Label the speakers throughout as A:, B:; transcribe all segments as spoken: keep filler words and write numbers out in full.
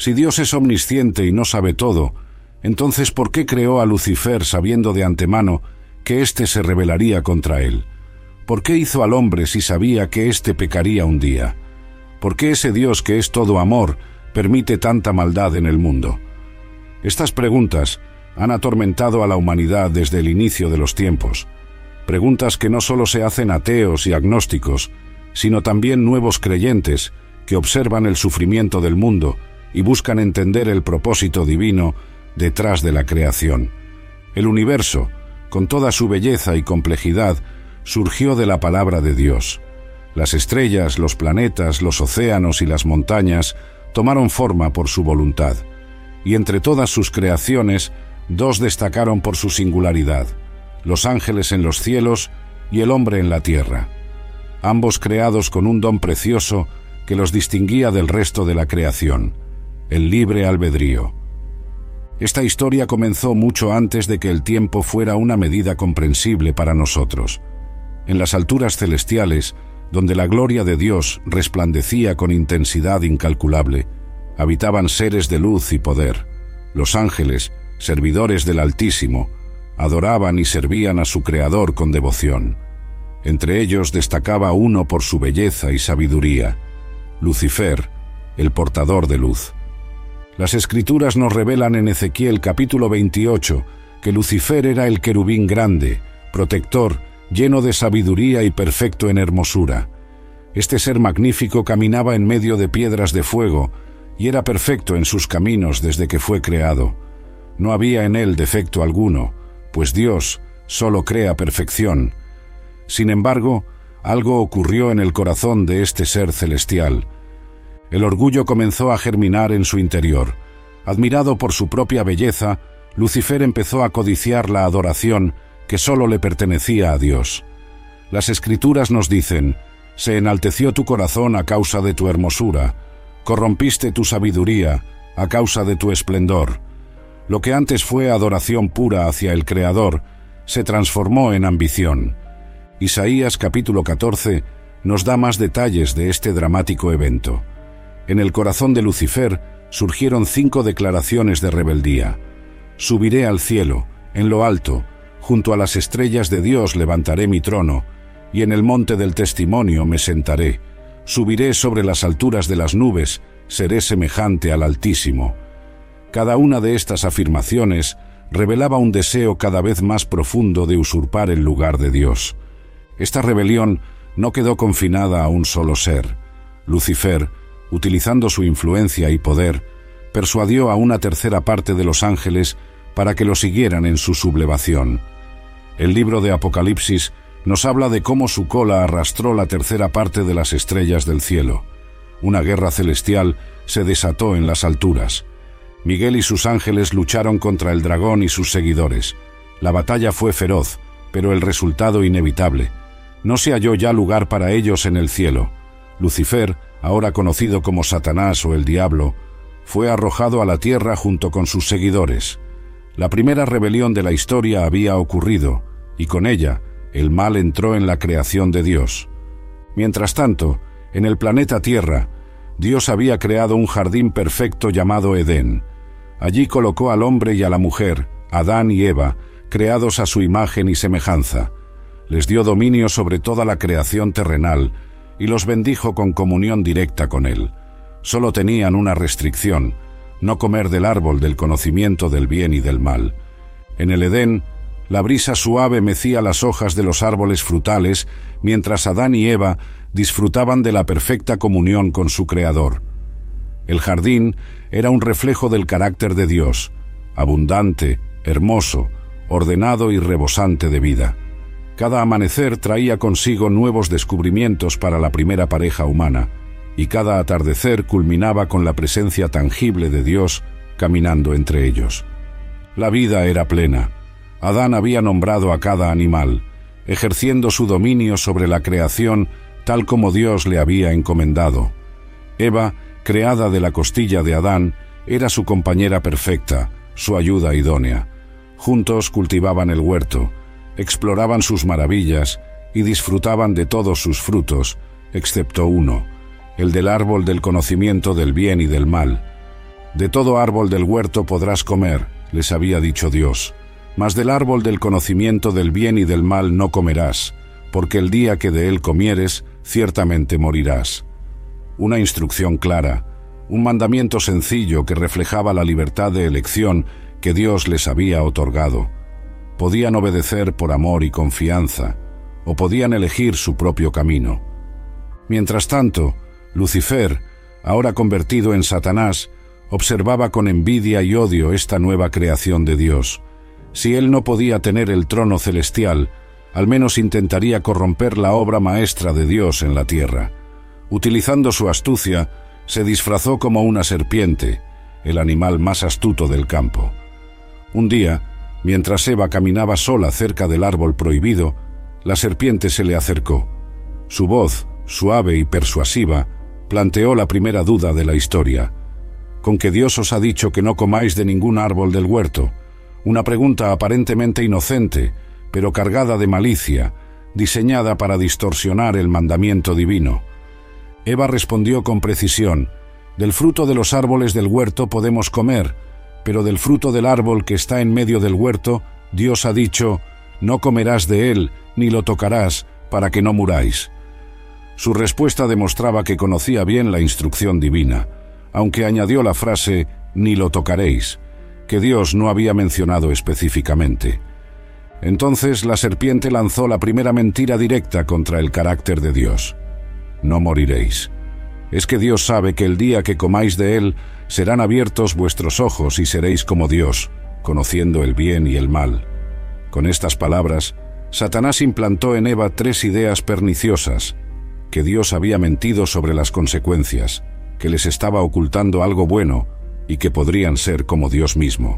A: Si Dios es omnisciente y no sabe todo, entonces ¿por qué creó a Lucifer sabiendo de antemano que éste se rebelaría contra él? ¿Por qué hizo al hombre si sabía que éste pecaría un día? ¿Por qué ese Dios que es todo amor permite tanta maldad en el mundo? Estas preguntas han atormentado a la humanidad desde el inicio de los tiempos. Preguntas que no solo se hacen ateos y agnósticos, sino también nuevos creyentes que observan el sufrimiento del mundo y buscan entender el propósito divino detrás de la creación. El universo, con toda su belleza y complejidad, surgió de la palabra de Dios. Las estrellas, los planetas, los océanos y las montañas tomaron forma por su voluntad, y entre todas sus creaciones, dos destacaron por su singularidad: los ángeles en los cielos y el hombre en la tierra, ambos creados con un don precioso que los distinguía del resto de la creación, el libre albedrío. Esta historia comenzó mucho antes de que el tiempo fuera una medida comprensible para nosotros. En las alturas celestiales, donde la gloria de Dios resplandecía con intensidad incalculable, habitaban seres de luz y poder. Los ángeles, servidores del Altísimo, adoraban y servían a su Creador con devoción. Entre ellos destacaba uno por su belleza y sabiduría: Lucifer, el portador de luz. Las Escrituras nos revelan en Ezequiel capítulo veintiocho que Lucifer era el querubín grande, protector, lleno de sabiduría y perfecto en hermosura. Este ser magnífico caminaba en medio de piedras de fuego y era perfecto en sus caminos desde que fue creado. No había en él defecto alguno, pues Dios solo crea perfección. Sin embargo, algo ocurrió en el corazón de este ser celestial. El orgullo comenzó a germinar en su interior. Admirado por su propia belleza, Lucifer empezó a codiciar la adoración que solo le pertenecía a Dios. Las Escrituras nos dicen: «Se enalteció tu corazón a causa de tu hermosura, corrompiste tu sabiduría a causa de tu esplendor». Lo que antes fue adoración pura hacia el Creador, se transformó en ambición. Isaías capítulo catorce nos da más detalles de este dramático evento. En el corazón de Lucifer surgieron cinco declaraciones de rebeldía. «Subiré al cielo, en lo alto, junto a las estrellas de Dios levantaré mi trono, y en el monte del testimonio me sentaré. Subiré sobre las alturas de las nubes, seré semejante al Altísimo». Cada una de estas afirmaciones revelaba un deseo cada vez más profundo de usurpar el lugar de Dios. Esta rebelión no quedó confinada a un solo ser. Lucifer, utilizando su influencia y poder, persuadió a una tercera parte de los ángeles para que lo siguieran en su sublevación. El libro de Apocalipsis nos habla de cómo su cola arrastró la tercera parte de las estrellas del cielo. Una guerra celestial se desató en las alturas. Miguel y sus ángeles lucharon contra el dragón y sus seguidores. La batalla fue feroz, pero el resultado inevitable. No se halló ya lugar para ellos en el cielo. Lucifer, ahora conocido como Satanás o el Diablo, fue arrojado a la tierra junto con sus seguidores. La primera rebelión de la historia había ocurrido, y con ella el mal entró en la creación de Dios. Mientras tanto, en el planeta Tierra, Dios había creado un jardín perfecto llamado Edén. Allí colocó al hombre y a la mujer, Adán y Eva, creados a su imagen y semejanza. Les dio dominio sobre toda la creación terrenal y los bendijo con comunión directa con él. Solo tenían una restricción: no comer del árbol del conocimiento del bien y del mal. En el Edén, la brisa suave mecía las hojas de los árboles frutales, mientras Adán y Eva disfrutaban de la perfecta comunión con su Creador. El jardín era un reflejo del carácter de Dios, abundante, hermoso, ordenado y rebosante de vida. Cada amanecer traía consigo nuevos descubrimientos para la primera pareja humana, y cada atardecer culminaba con la presencia tangible de Dios caminando entre ellos. La vida era plena. Adán había nombrado a cada animal, ejerciendo su dominio sobre la creación tal como Dios le había encomendado. Eva, creada de la costilla de Adán, era su compañera perfecta, su ayuda idónea. Juntos cultivaban el huerto, exploraban sus maravillas y disfrutaban de todos sus frutos, excepto uno, el del árbol del conocimiento del bien y del mal. De todo árbol del huerto podrás comer, les había dicho Dios, mas del árbol del conocimiento del bien y del mal no comerás, porque el día que de él comieres, ciertamente morirás. Una instrucción clara, un mandamiento sencillo que reflejaba la libertad de elección que Dios les había otorgado. Podían obedecer por amor y confianza, o podían elegir su propio camino. Mientras tanto, Lucifer, ahora convertido en Satanás, observaba con envidia y odio esta nueva creación de Dios. Si él no podía tener el trono celestial, al menos intentaría corromper la obra maestra de Dios en la tierra. Utilizando su astucia, se disfrazó como una serpiente, el animal más astuto del campo. Un día, mientras Eva caminaba sola cerca del árbol prohibido, la serpiente se le acercó. Su voz, suave y persuasiva, planteó la primera duda de la historia. ¿Con que Dios os ha dicho que no comáis de ningún árbol del huerto? Una pregunta aparentemente inocente, pero cargada de malicia, diseñada para distorsionar el mandamiento divino. Eva respondió con precisión: del fruto de los árboles del huerto podemos comer, pero del fruto del árbol que está en medio del huerto, Dios ha dicho: no comerás de él, ni lo tocarás, para que no muráis. Su respuesta demostraba que conocía bien la instrucción divina, aunque añadió la frase, ni lo tocaréis, que Dios no había mencionado específicamente. Entonces la serpiente lanzó la primera mentira directa contra el carácter de Dios. No moriréis. Es que Dios sabe que el día que comáis de él, serán abiertos vuestros ojos y seréis como Dios, conociendo el bien y el mal. Con estas palabras, Satanás implantó en Eva tres ideas perniciosas: que Dios había mentido sobre las consecuencias, que les estaba ocultando algo bueno y que podrían ser como Dios mismo.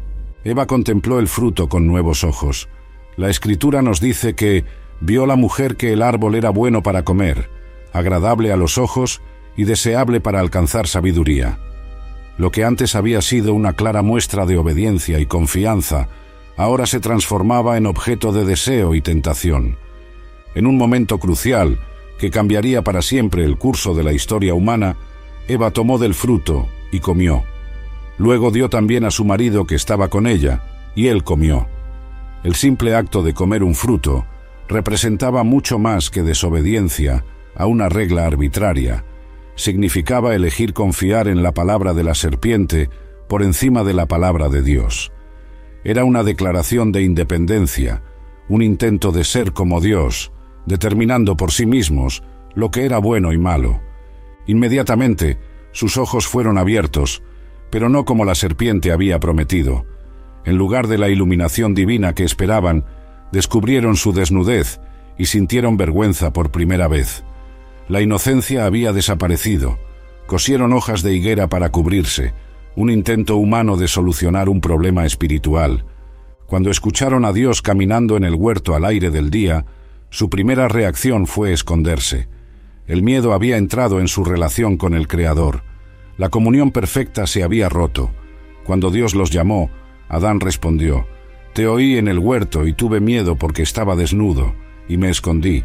A: Eva contempló el fruto con nuevos ojos. La Escritura nos dice que vio la mujer que el árbol era bueno para comer, agradable a los ojos y deseable para alcanzar sabiduría. Lo que antes había sido una clara muestra de obediencia y confianza, ahora se transformaba en objeto de deseo y tentación. En un momento crucial, que cambiaría para siempre el curso de la historia humana, Eva tomó del fruto y comió. Luego dio también a su marido que estaba con ella, y él comió. El simple acto de comer un fruto representaba mucho más que desobediencia a una regla arbitraria. Significaba elegir confiar en la palabra de la serpiente por encima de la palabra de Dios. Era una declaración de independencia, un intento de ser como Dios, determinando por sí mismos lo que era bueno y malo. Inmediatamente, sus ojos fueron abiertos, pero no como la serpiente había prometido. En lugar de la iluminación divina que esperaban, descubrieron su desnudez y sintieron vergüenza por primera vez. La inocencia había desaparecido. Cosieron hojas de higuera para cubrirse, un intento humano de solucionar un problema espiritual. Cuando escucharon a Dios caminando en el huerto al aire del día, su primera reacción fue esconderse. El miedo había entrado en su relación con el Creador. La comunión perfecta se había roto. Cuando Dios los llamó, Adán respondió: «Te oí en el huerto y tuve miedo porque estaba desnudo, y me escondí».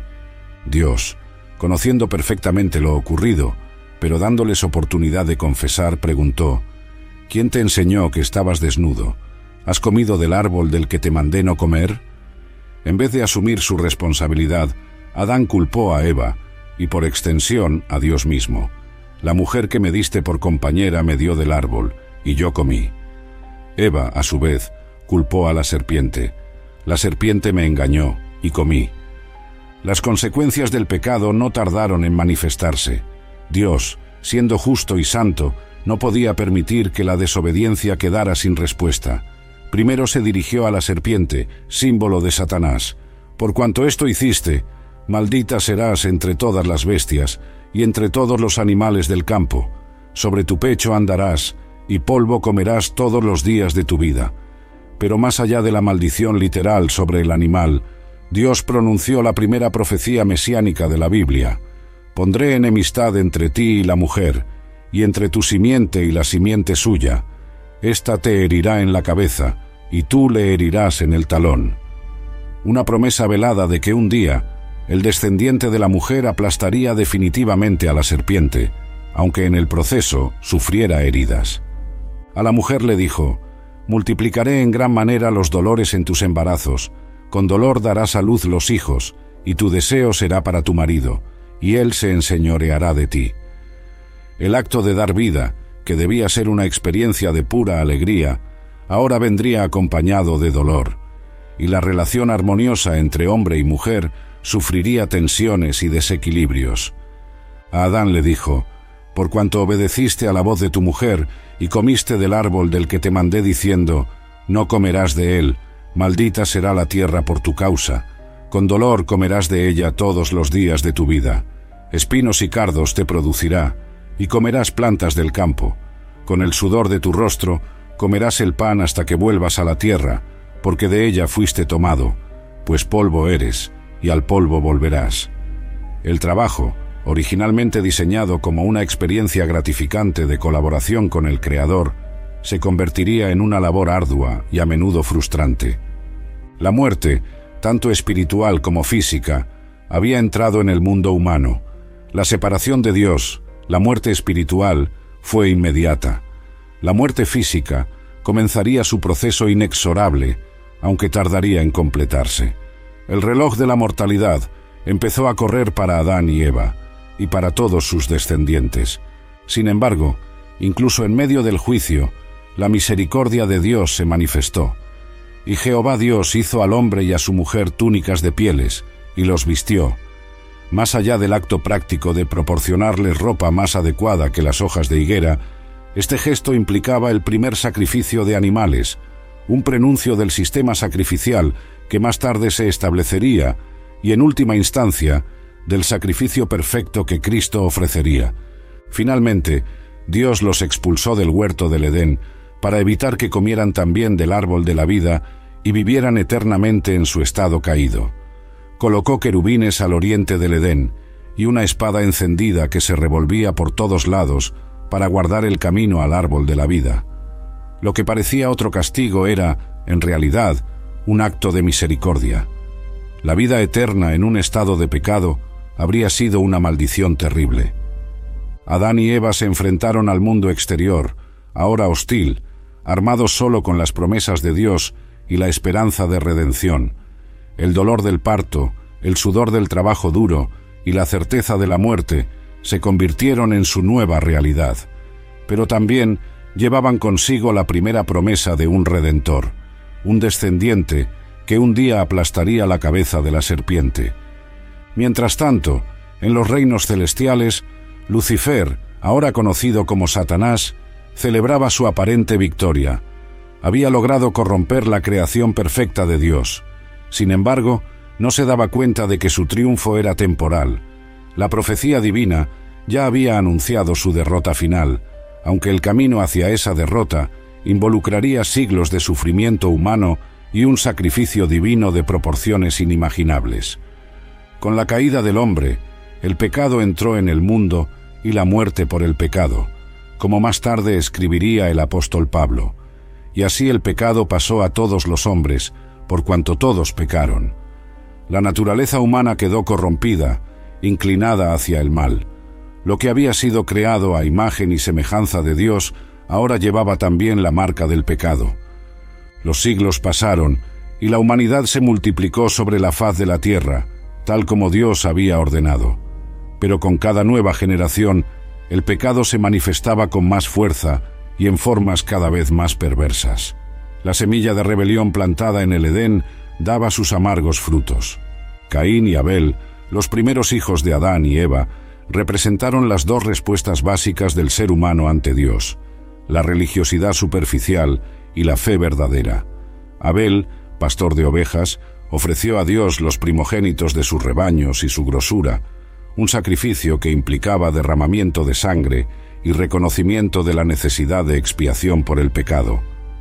A: Dios, conociendo perfectamente lo ocurrido, pero dándoles oportunidad de confesar, preguntó: «¿Quién te enseñó que estabas desnudo? ¿Has comido del árbol del que te mandé no comer?». En vez de asumir su responsabilidad, Adán culpó a Eva, y por extensión a Dios mismo. «La mujer que me diste por compañera me dio del árbol, y yo comí». Eva, a su vez, culpó a la serpiente. «La serpiente me engañó, y comí». Las consecuencias del pecado no tardaron en manifestarse. Dios, siendo justo y santo, no podía permitir que la desobediencia quedara sin respuesta. Primero se dirigió a la serpiente, símbolo de Satanás. «Por cuanto esto hiciste, maldita serás entre todas las bestias y entre todos los animales del campo. Sobre tu pecho andarás, y polvo comerás todos los días de tu vida». Pero más allá de la maldición literal sobre el animal, Dios pronunció la primera profecía mesiánica de la Biblia: «Pondré enemistad entre ti y la mujer, y entre tu simiente y la simiente suya. Esta te herirá en la cabeza, y tú le herirás en el talón». Una promesa velada de que un día el descendiente de la mujer aplastaría definitivamente a la serpiente, aunque en el proceso sufriera heridas. A la mujer le dijo: multiplicaré en gran manera los dolores en tus embarazos, con dolor darás a luz los hijos, y tu deseo será para tu marido, y él se enseñoreará de ti. El acto de dar vida, que debía ser una experiencia de pura alegría, ahora vendría acompañado de dolor, y la relación armoniosa entre hombre y mujer sufriría tensiones y desequilibrios. A Adán le dijo: por cuanto obedeciste a la voz de tu mujer y comiste del árbol del que te mandé diciendo: no comerás de él, maldita será la tierra por tu causa, con dolor comerás de ella todos los días de tu vida, espinos y cardos te producirá, y comerás plantas del campo, con el sudor de tu rostro comerás el pan hasta que vuelvas a la tierra, porque de ella fuiste tomado, pues polvo eres, y al polvo volverás. El trabajo, originalmente diseñado como una experiencia gratificante de colaboración con el Creador, se convertiría en una labor ardua y a menudo frustrante. La muerte, tanto espiritual como física, había entrado en el mundo humano. La separación de Dios, la muerte espiritual, fue inmediata. La muerte física comenzaría su proceso inexorable, aunque tardaría en completarse. El reloj de la mortalidad empezó a correr para Adán y Eva, y para todos sus descendientes. Sin embargo, incluso en medio del juicio, la misericordia de Dios se manifestó. Y Jehová Dios hizo al hombre y a su mujer túnicas de pieles, y los vistió. Más allá del acto práctico de proporcionarles ropa más adecuada que las hojas de higuera, este gesto implicaba el primer sacrificio de animales, un prenuncio del sistema sacrificial que más tarde se establecería, y en última instancia, del sacrificio perfecto que Cristo ofrecería. Finalmente, Dios los expulsó del huerto del Edén para evitar que comieran también del árbol de la vida y vivieran eternamente en su estado caído. Colocó querubines al oriente del Edén y una espada encendida que se revolvía por todos lados para guardar el camino al árbol de la vida. Lo que parecía otro castigo era, en realidad, un acto de misericordia. La vida eterna en un estado de pecado habría sido una maldición terrible. Adán y Eva se enfrentaron al mundo exterior, ahora hostil, armados solo con las promesas de Dios y la esperanza de redención. El dolor del parto, el sudor del trabajo duro y la certeza de la muerte se convirtieron en su nueva realidad, pero también llevaban consigo la primera promesa de un Redentor, un descendiente que un día aplastaría la cabeza de la serpiente. Mientras tanto, en los reinos celestiales, Lucifer, ahora conocido como Satanás, celebraba su aparente victoria. Había logrado corromper la creación perfecta de Dios. Sin embargo, no se daba cuenta de que su triunfo era temporal. La profecía divina ya había anunciado su derrota final, aunque el camino hacia esa derrota involucraría siglos de sufrimiento humano y un sacrificio divino de proporciones inimaginables. Con la caída del hombre, el pecado entró en el mundo y la muerte por el pecado, como más tarde escribiría el apóstol Pablo. Y así el pecado pasó a todos los hombres, por cuanto todos pecaron. La naturaleza humana quedó corrompida, inclinada hacia el mal. Lo que había sido creado a imagen y semejanza de Dios ahora llevaba también la marca del pecado. Los siglos pasaron y la humanidad se multiplicó sobre la faz de la tierra, tal como Dios había ordenado. Pero con cada nueva generación, el pecado se manifestaba con más fuerza y en formas cada vez más perversas. La semilla de rebelión plantada en el Edén daba sus amargos frutos. Caín y Abel, los primeros hijos de Adán y Eva, representaron las dos respuestas básicas del ser humano ante Dios: la religiosidad superficial y la fe verdadera. Abel, pastor de ovejas, ofreció a Dios los primogénitos de sus rebaños y su grosura, un sacrificio que implicaba derramamiento de sangre y reconocimiento de la necesidad de expiación por el pecado.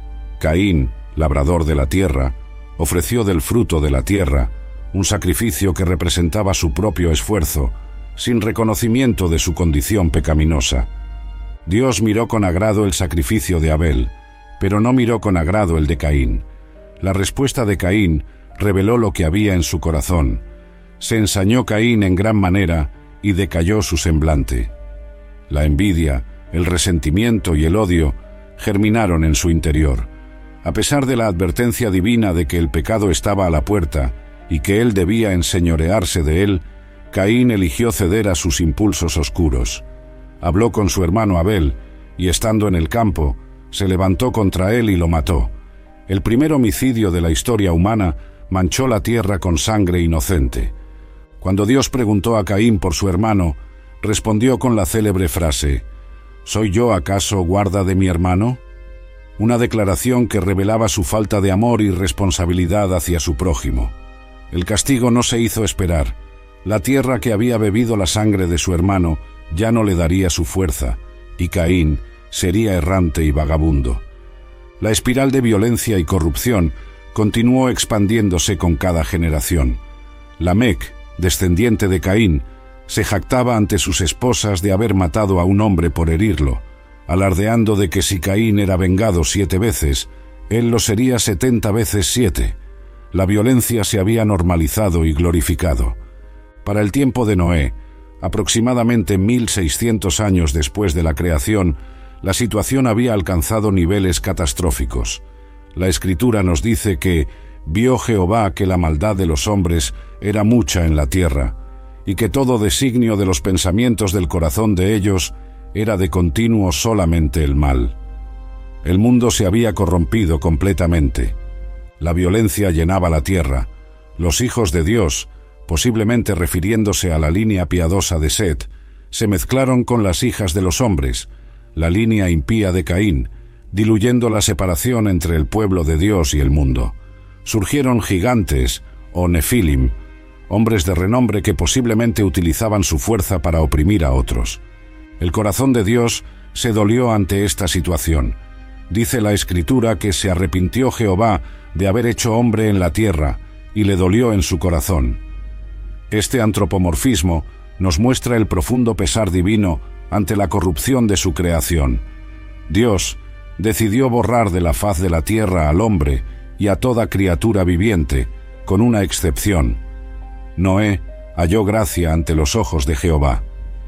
A: Caín, labrador de la tierra, ofreció del fruto de la tierra, un sacrificio que representaba su propio esfuerzo, sin reconocimiento de su condición pecaminosa. Dios miró con agrado el sacrificio de Abel, pero no miró con agrado el de Caín. La respuesta de Caín reveló lo que había en su corazón. Se ensañó Caín en gran manera y decayó su semblante. La envidia, el resentimiento y el odio germinaron en su interior. A pesar de la advertencia divina de que el pecado estaba a la puerta y que él debía enseñorearse de él, Caín eligió ceder a sus impulsos oscuros. Habló con su hermano Abel y, estando en el campo, se levantó contra él y lo mató. El primer homicidio de la historia humana manchó la tierra con sangre inocente. Cuando Dios preguntó a Caín por su hermano, respondió con la célebre frase: ¿Soy yo acaso guarda de mi hermano? Una declaración que revelaba su falta de amor y responsabilidad hacia su prójimo. El castigo no se hizo esperar. La tierra que había bebido la sangre de su hermano ya no le daría su fuerza, y Caín sería errante y vagabundo. La espiral de violencia y corrupción continuó expandiéndose con cada generación. Lamec, descendiente de Caín, se jactaba ante sus esposas de haber matado a un hombre por herirlo, alardeando de que si Caín era vengado siete veces, él lo sería setenta veces siete. La violencia se había normalizado y glorificado. Para el tiempo de Noé, aproximadamente mil seiscientos años después de la creación, la situación había alcanzado niveles catastróficos. La Escritura nos dice que vio Jehová que la maldad de los hombres era mucha en la tierra, y que todo designio de los pensamientos del corazón de ellos era de continuo solamente el mal. El mundo se había corrompido completamente. La violencia llenaba la tierra. Los hijos de Dios, posiblemente refiriéndose a la línea piadosa de Set, se mezclaron con las hijas de los hombres, la línea impía de Caín, diluyendo la separación entre el pueblo de Dios y el mundo. Surgieron gigantes, o nefilim, hombres de renombre que posiblemente utilizaban su fuerza para oprimir a otros. El corazón de Dios se dolió ante esta situación. Dice la Escritura que se arrepintió Jehová de haber hecho hombre en la tierra, y le dolió en su corazón. Este antropomorfismo nos muestra el profundo pesar divino ante la corrupción de su creación. Dios decidió borrar de la faz de la tierra al hombre y a toda criatura viviente, con una excepción. Noé halló gracia ante los ojos de Jehová.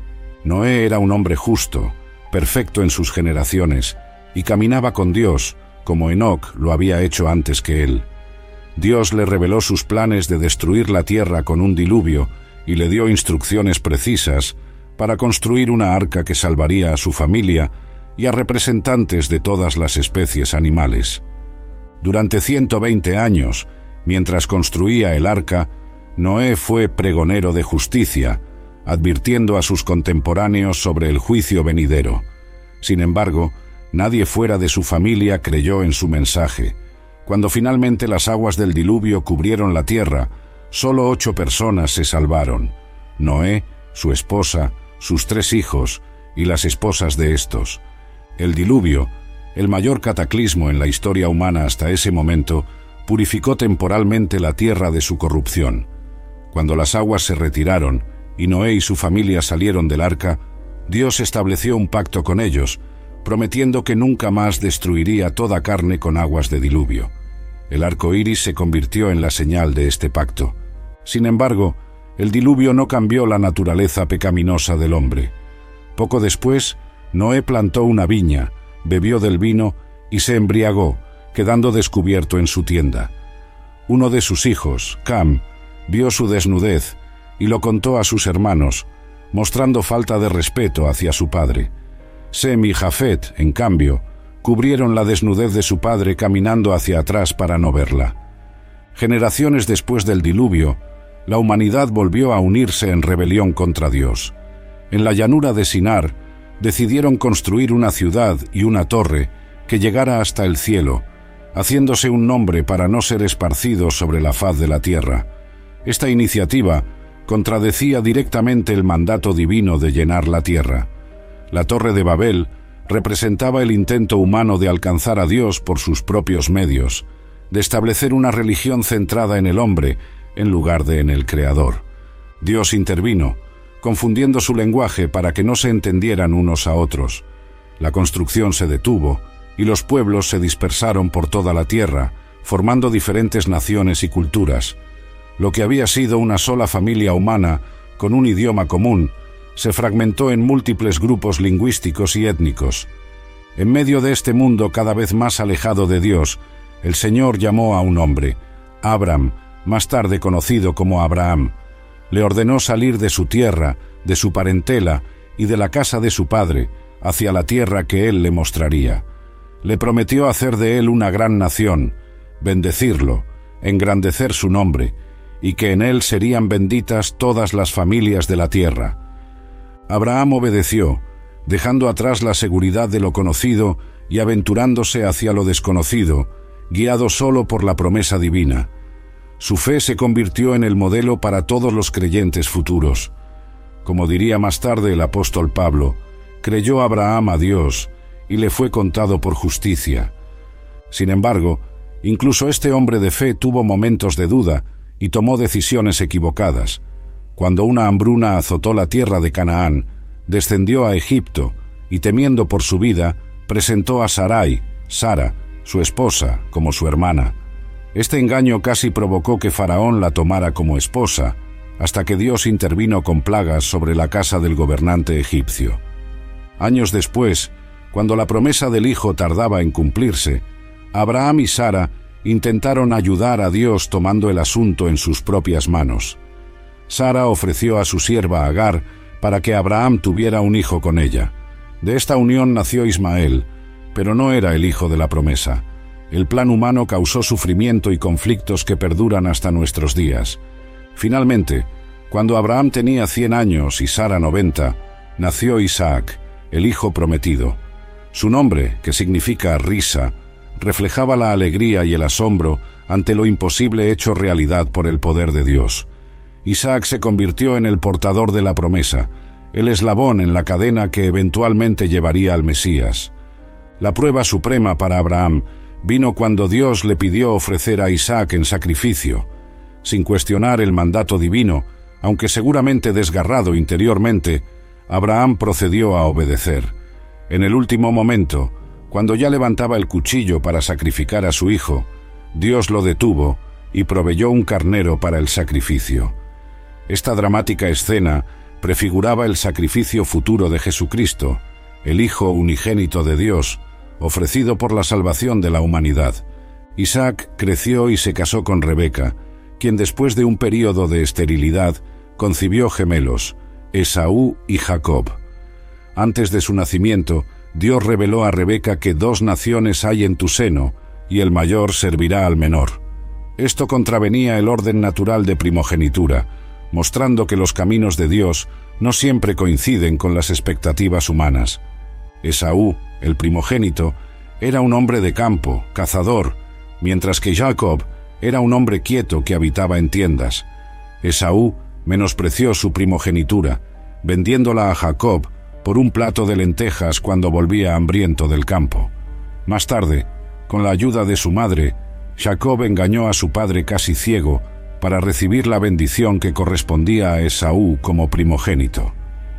A: Noé era un hombre justo, perfecto en sus generaciones, y caminaba con Dios, como Enoc lo había hecho antes que él. Dios le reveló sus planes de destruir la tierra con un diluvio y le dio instrucciones precisas para construir una arca que salvaría a su familia y a representantes de todas las especies animales. Durante ciento veinte años, mientras construía el arca, Noé fue pregonero de justicia, advirtiendo a sus contemporáneos sobre el juicio venidero. Sin embargo, nadie fuera de su familia creyó en su mensaje. Cuando finalmente las aguas del diluvio cubrieron la tierra, solo ocho personas se salvaron: Noé, su esposa, sus tres hijos y las esposas de estos. El diluvio, el mayor cataclismo en la historia humana hasta ese momento, purificó temporalmente la tierra de su corrupción. Cuando las aguas se retiraron y Noé y su familia salieron del arca, Dios estableció un pacto con ellos, prometiendo que nunca más destruiría toda carne con aguas de diluvio. El arco iris se convirtió en la señal de este pacto. Sin embargo, el diluvio no cambió la naturaleza pecaminosa del hombre. Poco después, Noé plantó una viña, bebió del vino y se embriagó, quedando descubierto en su tienda. Uno de sus hijos, Cam, vio su desnudez y lo contó a sus hermanos, mostrando falta de respeto hacia su padre. Sem y Jafet, en cambio, cubrieron la desnudez de su padre caminando hacia atrás para no verla. Generaciones después del diluvio, la humanidad volvió a unirse en rebelión contra Dios. En la llanura de Sinar, decidieron construir una ciudad y una torre que llegara hasta el cielo, haciéndose un nombre para no ser esparcidos sobre la faz de la tierra. Esta iniciativa contradecía directamente el mandato divino de llenar la tierra. La Torre de Babel representaba el intento humano de alcanzar a Dios por sus propios medios, de establecer una religión centrada en el hombre en lugar de en el Creador. Dios intervino, confundiendo su lenguaje para que no se entendieran unos a otros. La construcción se detuvo y los pueblos se dispersaron por toda la tierra, formando diferentes naciones y culturas. Lo que había sido una sola familia humana con un idioma común se fragmentó en múltiples grupos lingüísticos y étnicos. En medio de este mundo cada vez más alejado de Dios, el Señor llamó a un hombre, Abram, más tarde conocido como Abraham. Le ordenó salir de su tierra, de su parentela y de la casa de su padre, hacia la tierra que él le mostraría. Le prometió hacer de él una gran nación, bendecirlo, engrandecer su nombre, y que en él serían benditas todas las familias de la tierra. Abraham obedeció, dejando atrás la seguridad de lo conocido y aventurándose hacia lo desconocido, guiado solo por la promesa divina. Su fe se convirtió en el modelo para todos los creyentes futuros. Como diría más tarde el apóstol Pablo, creyó Abraham a Dios y le fue contado por justicia. Sin embargo, incluso este hombre de fe tuvo momentos de duda y tomó decisiones equivocadas. Cuando una hambruna azotó la tierra de Canaán, descendió a Egipto y, temiendo por su vida, presentó a Sarai, Sara, su esposa, como su hermana. Este engaño casi provocó que Faraón la tomara como esposa, hasta que Dios intervino con plagas sobre la casa del gobernante egipcio. Años después, cuando la promesa del hijo tardaba en cumplirse, Abraham y Sara intentaron ayudar a Dios tomando el asunto en sus propias manos. Sara ofreció a su sierva Agar para que Abraham tuviera un hijo con ella. De esta unión nació Ismael, pero no era el hijo de la promesa. El plan humano causó sufrimiento y conflictos que perduran hasta nuestros días. Finalmente, cuando Abraham tenía cien años y Sara noventa, nació Isaac, el hijo prometido. Su nombre, que significa risa, reflejaba la alegría y el asombro ante lo imposible hecho realidad por el poder de Dios. Isaac se convirtió en el portador de la promesa, el eslabón en la cadena que eventualmente llevaría al Mesías. La prueba suprema para Abraham vino cuando Dios le pidió ofrecer a Isaac en sacrificio. Sin cuestionar el mandato divino, aunque seguramente desgarrado interiormente, Abraham procedió a obedecer. En el último momento, cuando ya levantaba el cuchillo para sacrificar a su hijo, Dios lo detuvo y proveyó un carnero para el sacrificio. Esta dramática escena prefiguraba el sacrificio futuro de Jesucristo, el Hijo unigénito de Dios, ofrecido por la salvación de la humanidad. Isaac creció y se casó con Rebeca, quien después de un período de esterilidad concibió gemelos, Esaú y Jacob. Antes de su nacimiento, Dios reveló a Rebeca que dos naciones hay en tu seno, y el mayor servirá al menor. Esto contravenía el orden natural de primogenitura, mostrando que los caminos de Dios no siempre coinciden con las expectativas humanas. Esaú, el primogénito, era un hombre de campo, cazador, mientras que Jacob era un hombre quieto que habitaba en tiendas. Esaú menospreció su primogenitura, vendiéndola a Jacob por un plato de lentejas cuando volvía hambriento del campo. Más tarde, con la ayuda de su madre, Jacob engañó a su padre casi ciego para recibir la bendición que correspondía a Esaú como primogénito.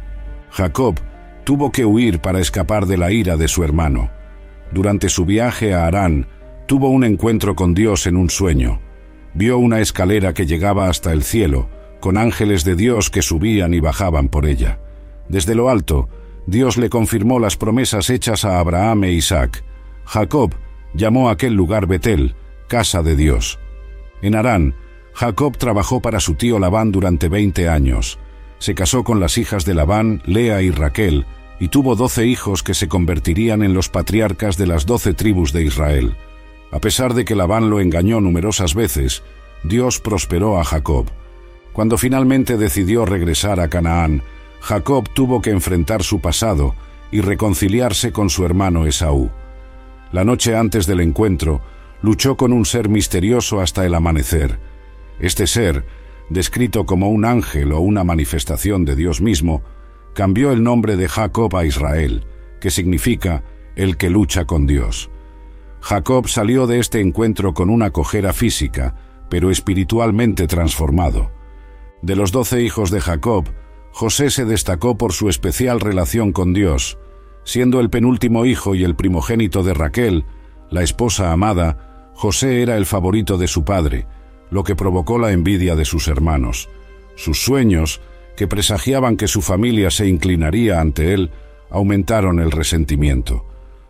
A: Jacob tuvo que huir para escapar de la ira de su hermano. Durante su viaje a Harán, tuvo un encuentro con Dios en un sueño. Vio una escalera que llegaba hasta el cielo, con ángeles de Dios que subían y bajaban por ella. Desde lo alto, Dios le confirmó las promesas hechas a Abraham e Isaac. Jacob llamó a aquel lugar Betel, casa de Dios. En Harán, Jacob trabajó para su tío Labán durante veinte años. Se casó con las hijas de Labán, Lea y Raquel, y tuvo doce hijos que se convertirían en los patriarcas de las doce tribus de Israel. A pesar de que Labán lo engañó numerosas veces, Dios prosperó a Jacob. Cuando finalmente decidió regresar a Canaán, Jacob tuvo que enfrentar su pasado y reconciliarse con su hermano Esaú. La noche antes del encuentro, luchó con un ser misterioso hasta el amanecer. Este ser, descrito como un ángel o una manifestación de Dios mismo, cambió el nombre de Jacob a Israel, que significa el que lucha con Dios. Jacob salió de este encuentro con una cojera física, pero espiritualmente transformado. De los doce hijos de Jacob, José se destacó por su especial relación con Dios. Siendo el penúltimo hijo y el primogénito de Raquel, la esposa amada, José era el favorito de su padre, lo que provocó la envidia de sus hermanos. Sus sueños, que presagiaban que su familia se inclinaría ante él, aumentaron el resentimiento.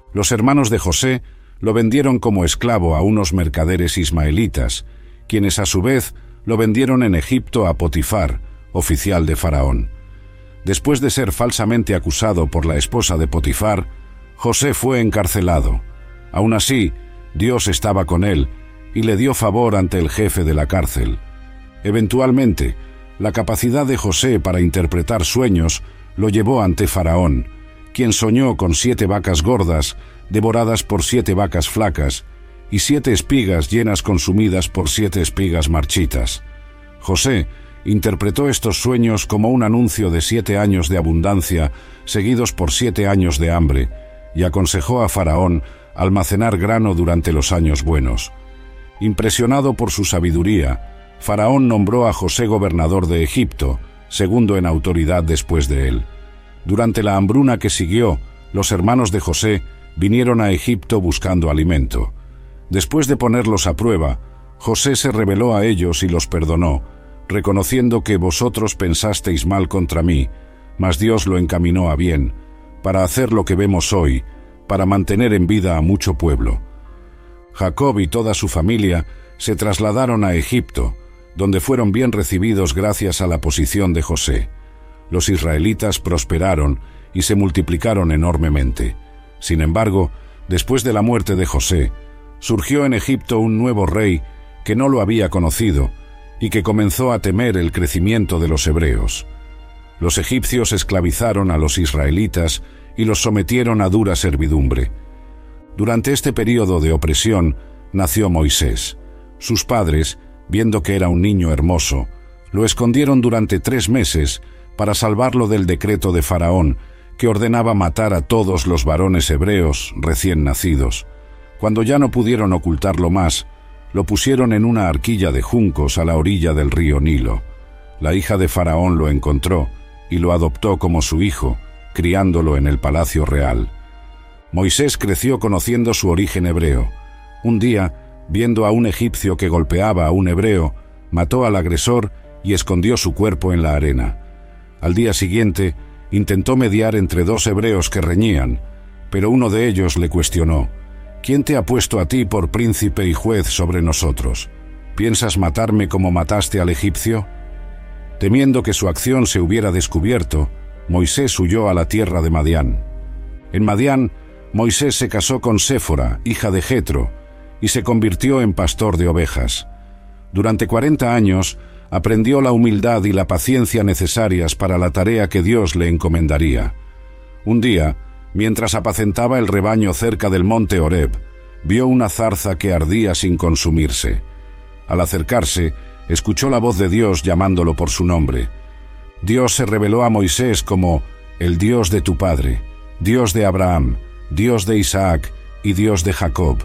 A: Los hermanos de José lo vendieron como esclavo a unos mercaderes ismaelitas, quienes a su vez lo vendieron en Egipto a Potifar, oficial de Faraón. Después de ser falsamente acusado por la esposa de Potifar, José fue encarcelado. Aún así, Dios estaba con él y le dio favor ante el jefe de la cárcel. Eventualmente, la capacidad de José para interpretar sueños lo llevó ante Faraón, quien soñó con siete vacas gordas devoradas por siete vacas flacas y siete espigas llenas consumidas por siete espigas marchitas. José interpretó estos sueños como un anuncio de siete años de abundancia seguidos por siete años de hambre, y aconsejó a Faraón almacenar grano durante los años buenos. Impresionado por su sabiduría, Faraón nombró a José gobernador de Egipto, segundo en autoridad después de él. Durante la hambruna que siguió, los hermanos de José vinieron a Egipto buscando alimento. Después de ponerlos a prueba, José se reveló a ellos y los perdonó, reconociendo que vosotros pensasteis mal contra mí, mas Dios lo encaminó a bien, para hacer lo que vemos hoy, para mantener en vida a mucho pueblo. Jacob y toda su familia se trasladaron a Egipto, donde fueron bien recibidos gracias a la posición de José. Los israelitas prosperaron y se multiplicaron enormemente. Sin embargo, después de la muerte de José, surgió en Egipto un nuevo rey que no lo había conocido y que comenzó a temer el crecimiento de los hebreos. Los egipcios esclavizaron a los israelitas y los sometieron a dura servidumbre. Durante este período de opresión nació Moisés. Sus padres, viendo que era un niño hermoso, lo escondieron durante tres meses para salvarlo del decreto de Faraón, que ordenaba matar a todos los varones hebreos recién nacidos. Cuando ya no pudieron ocultarlo más, lo pusieron en una arquilla de juncos a la orilla del río Nilo. La hija de Faraón lo encontró y lo adoptó como su hijo, criándolo en el palacio real. Moisés creció conociendo su origen hebreo. Un día, viendo a un egipcio que golpeaba a un hebreo, mató al agresor y escondió su cuerpo en la arena. Al día siguiente, intentó mediar entre dos hebreos que reñían, pero uno de ellos le cuestionó: ¿Quién te ha puesto a ti por príncipe y juez sobre nosotros? ¿Piensas matarme como mataste al egipcio? Temiendo que su acción se hubiera descubierto, Moisés huyó a la tierra de Madián. En Madián, Moisés se casó con Séfora, hija de Jetro, y se convirtió en pastor de ovejas. Durante cuarenta años, aprendió la humildad y la paciencia necesarias para la tarea que Dios le encomendaría. Un día, mientras apacentaba el rebaño cerca del monte Horeb, vio una zarza que ardía sin consumirse. Al acercarse, escuchó la voz de Dios llamándolo por su nombre. Dios se reveló a Moisés como el Dios de tu padre, Dios de Abraham, Dios de Isaac y Dios de Jacob.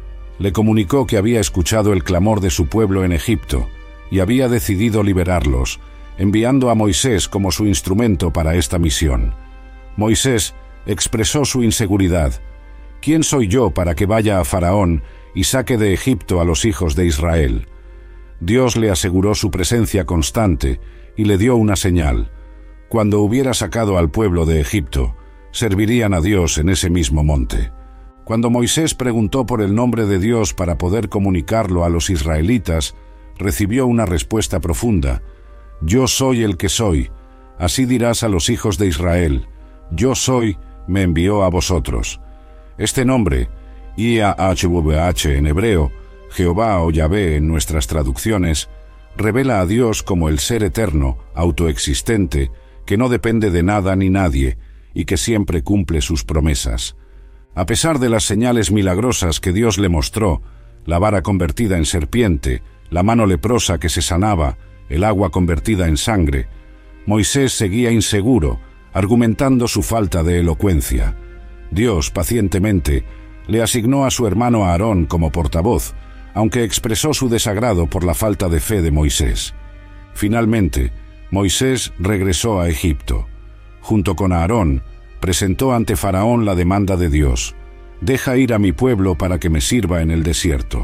A: Le comunicó que había escuchado el clamor de su pueblo en Egipto y había decidido liberarlos, enviando a Moisés como su instrumento para esta misión. Moisés expresó su inseguridad. ¿Quién soy yo para que vaya a Faraón y saque de Egipto a los hijos de Israel? Dios le aseguró su presencia constante y le dio una señal. Cuando hubiera sacado al pueblo de Egipto, servirían a Dios en ese mismo monte. Cuando Moisés preguntó por el nombre de Dios para poder comunicarlo a los israelitas, recibió una respuesta profunda: Yo soy el que soy, así dirás a los hijos de Israel, yo soy, me envió a vosotros. Este nombre, I A H V H en hebreo, Jehová o Yahvé en nuestras traducciones, revela a Dios como el ser eterno, autoexistente, que no depende de nada ni nadie, y que siempre cumple sus promesas. A pesar de las señales milagrosas que Dios le mostró, la vara convertida en serpiente, la mano leprosa que se sanaba, el agua convertida en sangre, Moisés seguía inseguro, argumentando su falta de elocuencia. Dios, pacientemente, le asignó a su hermano Aarón como portavoz, aunque expresó su desagrado por la falta de fe de Moisés. Finalmente, Moisés regresó a Egipto. Junto con Aarón, presentó ante Faraón la demanda de Dios: «Deja ir a mi pueblo para que me sirva en el desierto».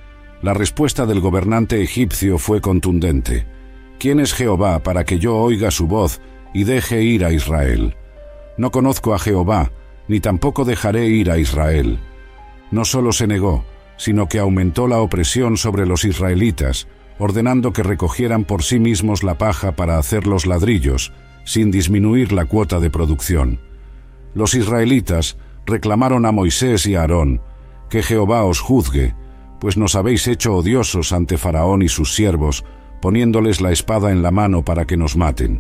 A: La respuesta del gobernante egipcio fue contundente: «¿Quién es Jehová para que yo oiga su voz y deje ir a Israel? No conozco a Jehová, ni tampoco dejaré ir a Israel. No solo se negó, sino que aumentó la opresión sobre los israelitas, ordenando que recogieran por sí mismos la paja para hacer los ladrillos, sin disminuir la cuota de producción. Los israelitas reclamaron a Moisés y a Aarón: que Jehová os juzgue, pues nos habéis hecho odiosos ante Faraón y sus siervos, poniéndoles la espada en la mano para que nos maten.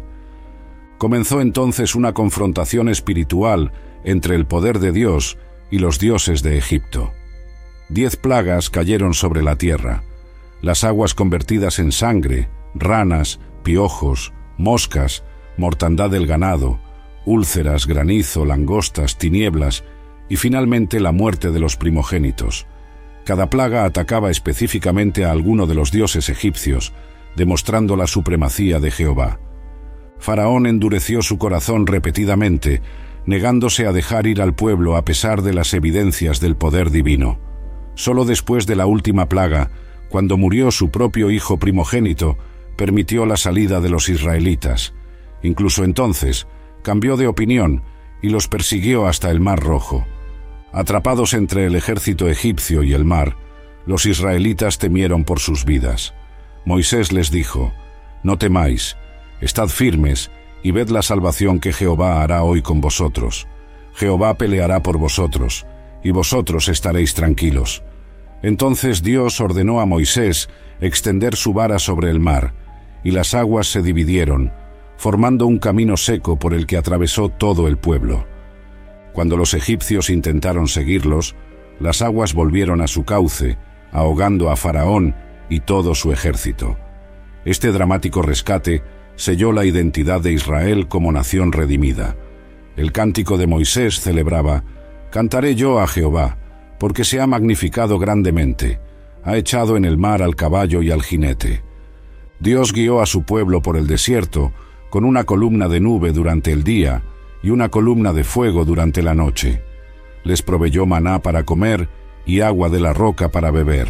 A: Comenzó entonces una confrontación espiritual entre el poder de Dios y los dioses de Egipto. Diez plagas cayeron sobre la tierra, las aguas convertidas en sangre, ranas, piojos, moscas, mortandad del ganado, úlceras, granizo, langostas, tinieblas y finalmente la muerte de los primogénitos. Cada plaga atacaba específicamente a alguno de los dioses egipcios, demostrando la supremacía de Jehová. Faraón endureció su corazón repetidamente, negándose a dejar ir al pueblo a pesar de las evidencias del poder divino. Solo después de la última plaga, cuando murió su propio hijo primogénito, permitió la salida de los israelitas. Incluso entonces, cambió de opinión y los persiguió hasta el Mar Rojo. Atrapados entre el ejército egipcio y el mar, los israelitas temieron por sus vidas. Moisés les dijo: «No temáis, estad firmes y ved la salvación que Jehová hará hoy con vosotros. Jehová peleará por vosotros, y vosotros estaréis tranquilos». Entonces Dios ordenó a Moisés extender su vara sobre el mar, y las aguas se dividieron, formando un camino seco por el que atravesó todo el pueblo. Cuando los egipcios intentaron seguirlos, las aguas volvieron a su cauce, ahogando a Faraón y todo su ejército. Este dramático rescate selló la identidad de Israel como nación redimida. El cántico de Moisés celebraba: «Cantaré yo a Jehová, porque se ha magnificado grandemente, ha echado en el mar al caballo y al jinete». Dios guió a su pueblo por el desierto con una columna de nube durante el día y una columna de fuego durante la noche. Les proveyó maná para comer y agua de la roca para beber.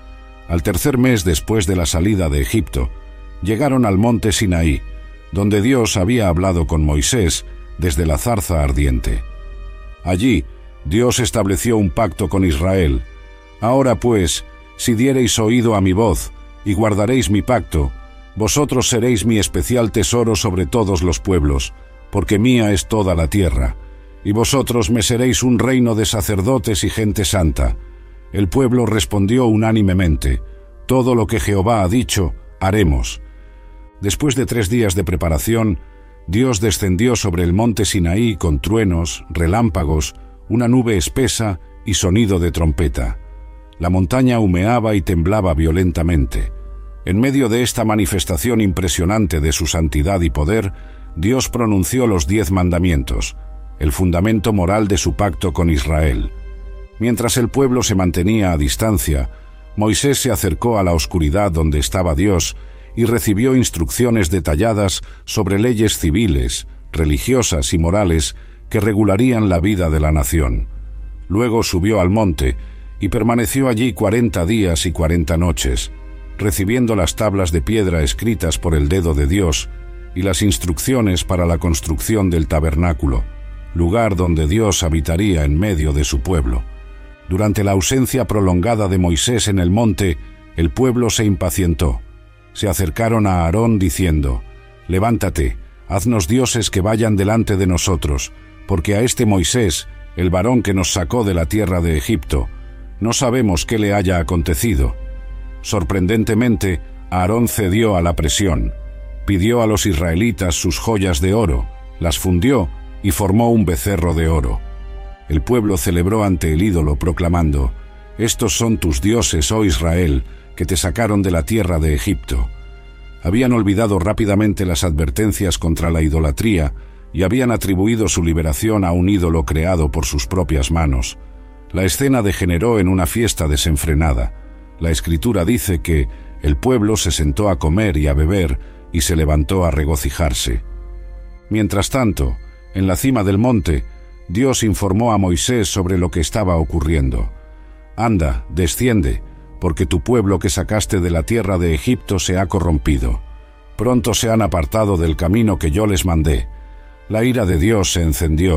A: Al tercer mes después de la salida de Egipto, llegaron al monte Sinaí, donde Dios había hablado con Moisés desde la zarza ardiente. Allí, Dios estableció un pacto con Israel. «Ahora pues, si diereis oído a mi voz y guardaréis mi pacto, vosotros seréis mi especial tesoro sobre todos los pueblos, porque mía es toda la tierra, y vosotros me seréis un reino de sacerdotes y gente santa». El pueblo respondió unánimemente: «Todo lo que Jehová ha dicho, haremos». Después de tres días de preparación, Dios descendió sobre el monte Sinaí con truenos, relámpagos, una nube espesa y sonido de trompeta. La montaña humeaba y temblaba violentamente. En medio de esta manifestación impresionante de su santidad y poder, Dios pronunció los diez mandamientos, el fundamento moral de su pacto con Israel. Mientras el pueblo se mantenía a distancia, Moisés se acercó a la oscuridad donde estaba Dios y recibió instrucciones detalladas sobre leyes civiles, religiosas y morales que regularían la vida de la nación. Luego subió al monte y permaneció allí cuarenta días y cuarenta noches, recibiendo las tablas de piedra escritas por el dedo de Dios y las instrucciones para la construcción del tabernáculo, lugar donde Dios habitaría en medio de su pueblo. Durante la ausencia prolongada de Moisés en el monte, el pueblo se impacientó. Se acercaron a Aarón diciendo: «Levántate, haznos dioses que vayan delante de nosotros, porque a este Moisés, el varón que nos sacó de la tierra de Egipto, no sabemos qué le haya acontecido». Sorprendentemente, Aarón cedió a la presión. Pidió a los israelitas sus joyas de oro, las fundió y formó un becerro de oro. El pueblo celebró ante el ídolo proclamando: «Estos son tus dioses, oh Israel, que te sacaron de la tierra de Egipto». Habían olvidado rápidamente las advertencias contra la idolatría y habían atribuido su liberación a un ídolo creado por sus propias manos. La escena degeneró en una fiesta desenfrenada. La Escritura dice que el pueblo se sentó a comer y a beber y se levantó a regocijarse. Mientras tanto, en la cima del monte, Dios informó a Moisés sobre lo que estaba ocurriendo. «Anda, desciende, porque tu pueblo que sacaste de la tierra de Egipto se ha corrompido. Pronto se han apartado del camino que yo les mandé». La ira de Dios se encendió,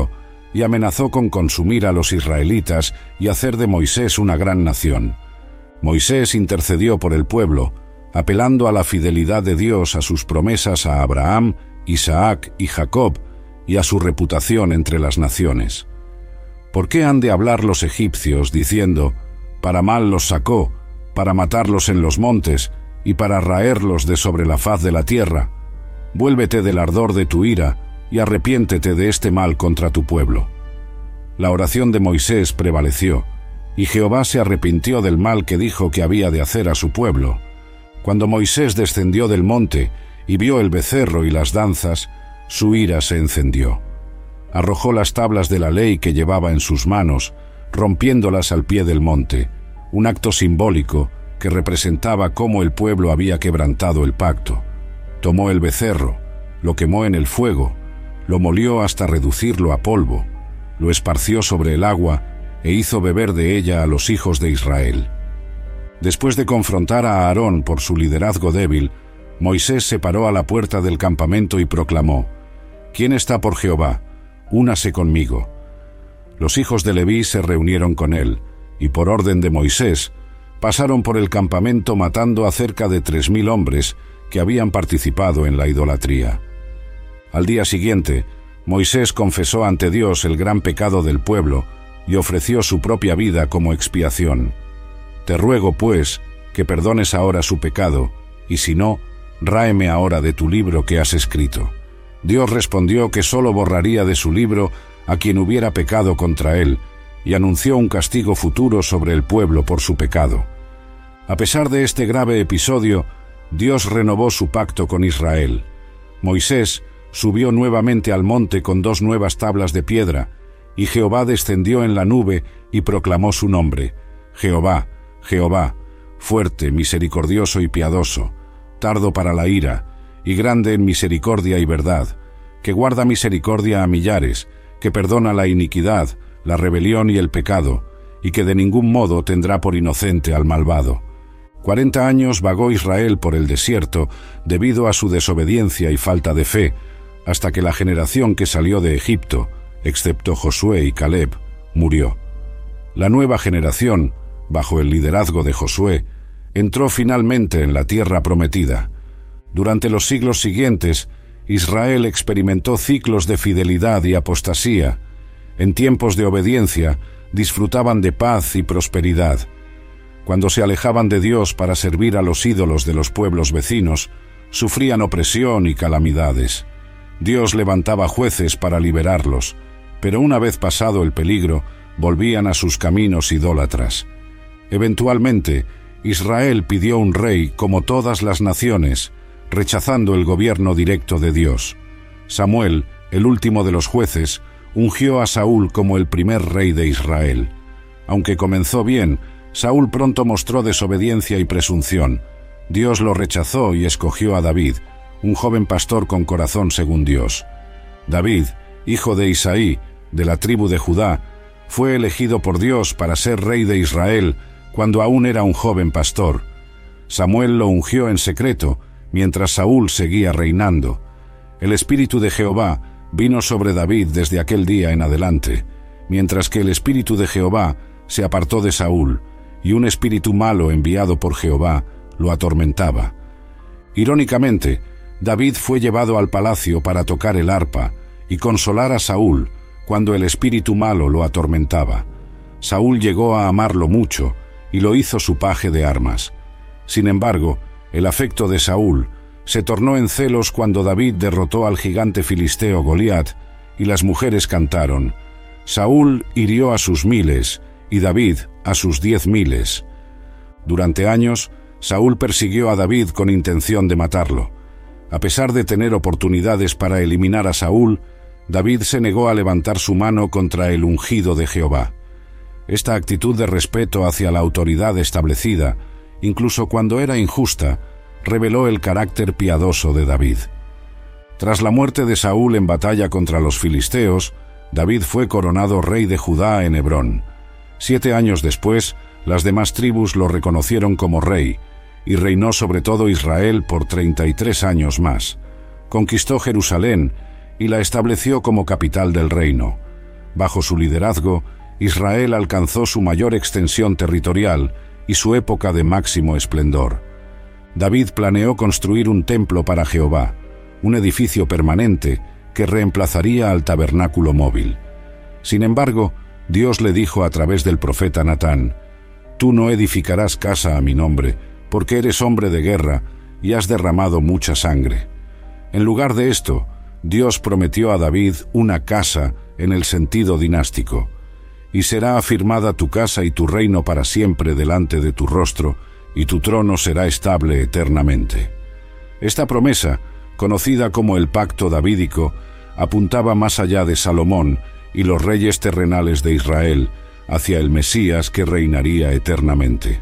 A: y amenazó con consumir a los israelitas y hacer de Moisés una gran nación. Moisés intercedió por el pueblo, apelando a la fidelidad de Dios a sus promesas a Abraham, Isaac y Jacob, y a su reputación entre las naciones. ¿Por qué han de hablar los egipcios, diciendo, para mal los sacó, para matarlos en los montes, y para raerlos de sobre la faz de la tierra? Vuélvete del ardor de tu ira, y arrepiéntete de este mal contra tu pueblo. La oración de Moisés prevaleció, y Jehová se arrepintió del mal que dijo que había de hacer a su pueblo. Cuando Moisés descendió del monte y vio el becerro y las danzas, su ira se encendió. Arrojó las tablas de la ley que llevaba en sus manos, rompiéndolas al pie del monte, un acto simbólico que representaba cómo el pueblo había quebrantado el pacto. Tomó el becerro, lo quemó en el fuego, lo molió hasta reducirlo a polvo, lo esparció sobre el agua e hizo beber de ella a los hijos de Israel. Después de confrontar a Aarón por su liderazgo débil, Moisés se paró a la puerta del campamento y proclamó: ¿Quién está por Jehová? Únase conmigo. Los hijos de Leví se reunieron con él, y por orden de Moisés, pasaron por el campamento matando a cerca de tres mil hombres que habían participado en la idolatría. Al día siguiente, Moisés confesó ante Dios el gran pecado del pueblo y ofreció su propia vida como expiación. Te ruego, pues, que perdones ahora su pecado, y si no, ráeme ahora de tu libro que has escrito. Dios respondió que sólo borraría de su libro a quien hubiera pecado contra él, y anunció un castigo futuro sobre el pueblo por su pecado. A pesar de este grave episodio, Dios renovó su pacto con Israel. Moisés subió nuevamente al monte con dos nuevas tablas de piedra, y Jehová descendió en la nube y proclamó su nombre: Jehová, Jehová, fuerte, misericordioso y piadoso, tardo para la ira, y grande en misericordia y verdad, que guarda misericordia a millares, que perdona la iniquidad, la rebelión y el pecado, y que de ningún modo tendrá por inocente al malvado. Cuarenta años vagó Israel por el desierto debido a su desobediencia y falta de fe, hasta que la generación que salió de Egipto, excepto Josué y Caleb, murió. La nueva generación, bajo el liderazgo de Josué, entró finalmente en la tierra prometida. Durante los siglos siguientes, Israel experimentó ciclos de fidelidad y apostasía. En tiempos de obediencia, disfrutaban de paz y prosperidad. Cuando se alejaban de Dios para servir a los ídolos de los pueblos vecinos, sufrían opresión y calamidades. Dios levantaba jueces para liberarlos, pero una vez pasado el peligro, volvían a sus caminos idólatras. Eventualmente, Israel pidió un rey como todas las naciones, rechazando el gobierno directo de Dios. Samuel, el último de los jueces, ungió a Saúl como el primer rey de Israel. Aunque comenzó bien, Saúl pronto mostró desobediencia y presunción. Dios lo rechazó y escogió a David, un joven pastor con corazón según Dios. David, hijo de Isaí, de la tribu de Judá, fue elegido por Dios para ser rey de Israel cuando aún era un joven pastor. Samuel lo ungió en secreto, mientras Saúl seguía reinando. El Espíritu de Jehová vino sobre David desde aquel día en adelante, mientras que el Espíritu de Jehová se apartó de Saúl, y un espíritu malo enviado por Jehová lo atormentaba. Irónicamente, David fue llevado al palacio para tocar el arpa y consolar a Saúl cuando el espíritu malo lo atormentaba. Saúl llegó a amarlo mucho y lo hizo su paje de armas. Sin embargo, el afecto de Saúl se tornó en celos cuando David derrotó al gigante filisteo Goliat, y las mujeres cantaron: Saúl hirió a sus miles, y David a sus diez miles. Durante años, Saúl persiguió a David con intención de matarlo. A pesar de tener oportunidades para eliminar a Saúl, David se negó a levantar su mano contra el ungido de Jehová. Esta actitud de respeto hacia la autoridad establecida, incluso cuando era injusta, reveló el carácter piadoso de David. Tras la muerte de Saúl en batalla contra los filisteos, David fue coronado rey de Judá en Hebrón. Siete años después, las demás tribus lo reconocieron como rey, y reinó sobre todo Israel por treinta y tres años más. Conquistó Jerusalén y la estableció como capital del reino. Bajo su liderazgo, Israel alcanzó su mayor extensión territorial y su época de máximo esplendor. David planeó construir un templo para Jehová, un edificio permanente que reemplazaría al tabernáculo móvil. Sin embargo, Dios le dijo a través del profeta Natán: «Tú no edificarás casa a mi nombre, porque eres hombre de guerra y has derramado mucha sangre». En lugar de esto, Dios prometió a David una casa en el sentido dinástico: «Y será afirmada tu casa y tu reino para siempre delante de tu rostro, y tu trono será estable eternamente». Esta promesa, conocida como el Pacto Davídico, apuntaba más allá de Salomón y los reyes terrenales de Israel, hacia el Mesías que reinaría eternamente.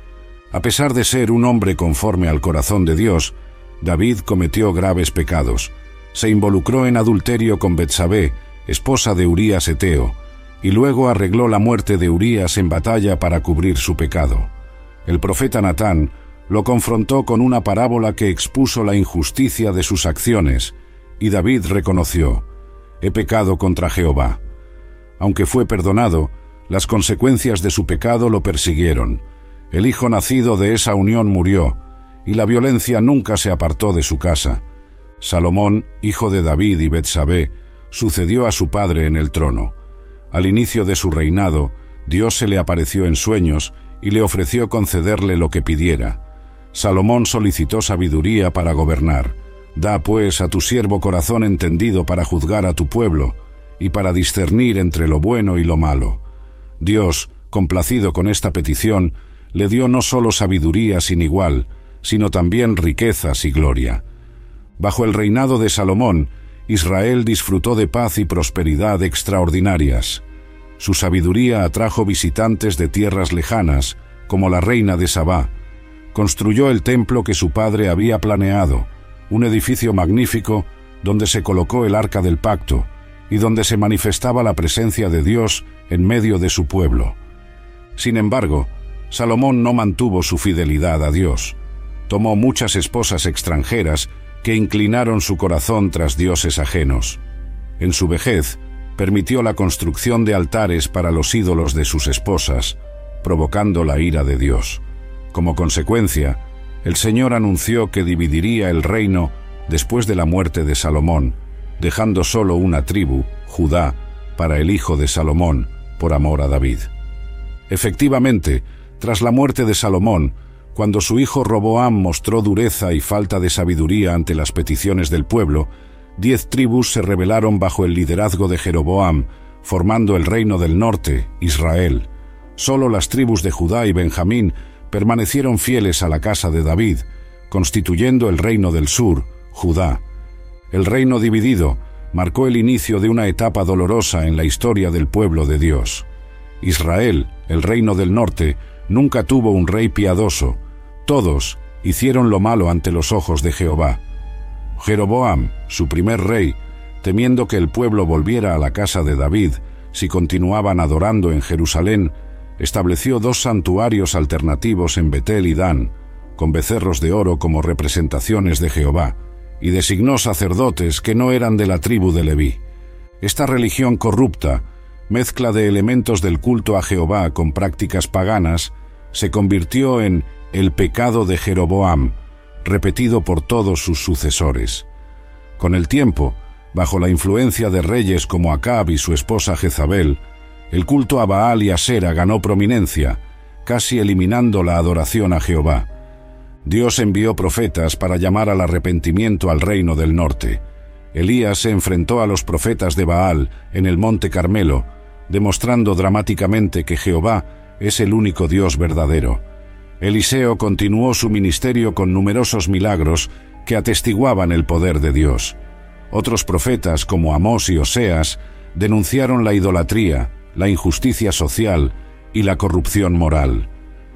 A: A pesar de ser un hombre conforme al corazón de Dios, David cometió graves pecados. Se involucró en adulterio con Betsabé, esposa de Urías Eteo, y luego arregló la muerte de Urías en batalla para cubrir su pecado. El profeta Natán lo confrontó con una parábola que expuso la injusticia de sus acciones, y David reconoció: «He pecado contra Jehová». Aunque fue perdonado, las consecuencias de su pecado lo persiguieron. El hijo nacido de esa unión murió, y la violencia nunca se apartó de su casa. Salomón, hijo de David y Betsabé, sucedió a su padre en el trono. Al inicio de su reinado, Dios se le apareció en sueños y le ofreció concederle lo que pidiera. Salomón solicitó sabiduría para gobernar. «Da pues a tu siervo corazón entendido para juzgar a tu pueblo, y para discernir entre lo bueno y lo malo». Dios, complacido con esta petición, le dio no solo sabiduría sin igual, sino también riquezas y gloria. Bajo el reinado de Salomón, Israel disfrutó de paz y prosperidad extraordinarias. Su sabiduría atrajo visitantes de tierras lejanas, como la reina de Sabá. Construyó el templo que su padre había planeado, un edificio magnífico donde se colocó el arca del pacto y donde se manifestaba la presencia de Dios en medio de su pueblo. Sin embargo, Salomón no mantuvo su fidelidad a Dios. Tomó muchas esposas extranjeras que inclinaron su corazón tras dioses ajenos. En su vejez, permitió la construcción de altares para los ídolos de sus esposas, provocando la ira de Dios. Como consecuencia, el Señor anunció que dividiría el reino después de la muerte de Salomón, dejando solo una tribu, Judá, para el hijo de Salomón, por amor a David. Efectivamente, tras la muerte de Salomón, cuando su hijo Roboam mostró dureza y falta de sabiduría ante las peticiones del pueblo, diez tribus se rebelaron bajo el liderazgo de Jeroboam, formando el reino del norte, Israel. Solo las tribus de Judá y Benjamín permanecieron fieles a la casa de David, constituyendo el reino del sur, Judá. El reino dividido marcó el inicio de una etapa dolorosa en la historia del pueblo de Dios. Israel, el reino del norte, nunca tuvo un rey piadoso. Todos hicieron lo malo ante los ojos de Jehová. Jeroboam, su primer rey, temiendo que el pueblo volviera a la casa de David si continuaban adorando en Jerusalén, estableció dos santuarios alternativos en Betel y Dan, con becerros de oro como representaciones de Jehová, y designó sacerdotes que no eran de la tribu de Leví. Esta religión corrupta, mezcla de elementos del culto a Jehová con prácticas paganas, se convirtió en el pecado de Jeroboam, repetido por todos sus sucesores. Con el tiempo, bajo la influencia de reyes como Acab y su esposa Jezabel, el culto a Baal y Asera ganó prominencia, casi eliminando la adoración a Jehová. Dios envió profetas para llamar al arrepentimiento al reino del norte. Elías se enfrentó a los profetas de Baal en el monte Carmelo, demostrando dramáticamente que Jehová es el único Dios verdadero. Eliseo continuó su ministerio con numerosos milagros que atestiguaban el poder de Dios. Otros profetas, como Amós y Oseas, denunciaron la idolatría, la injusticia social y la corrupción moral.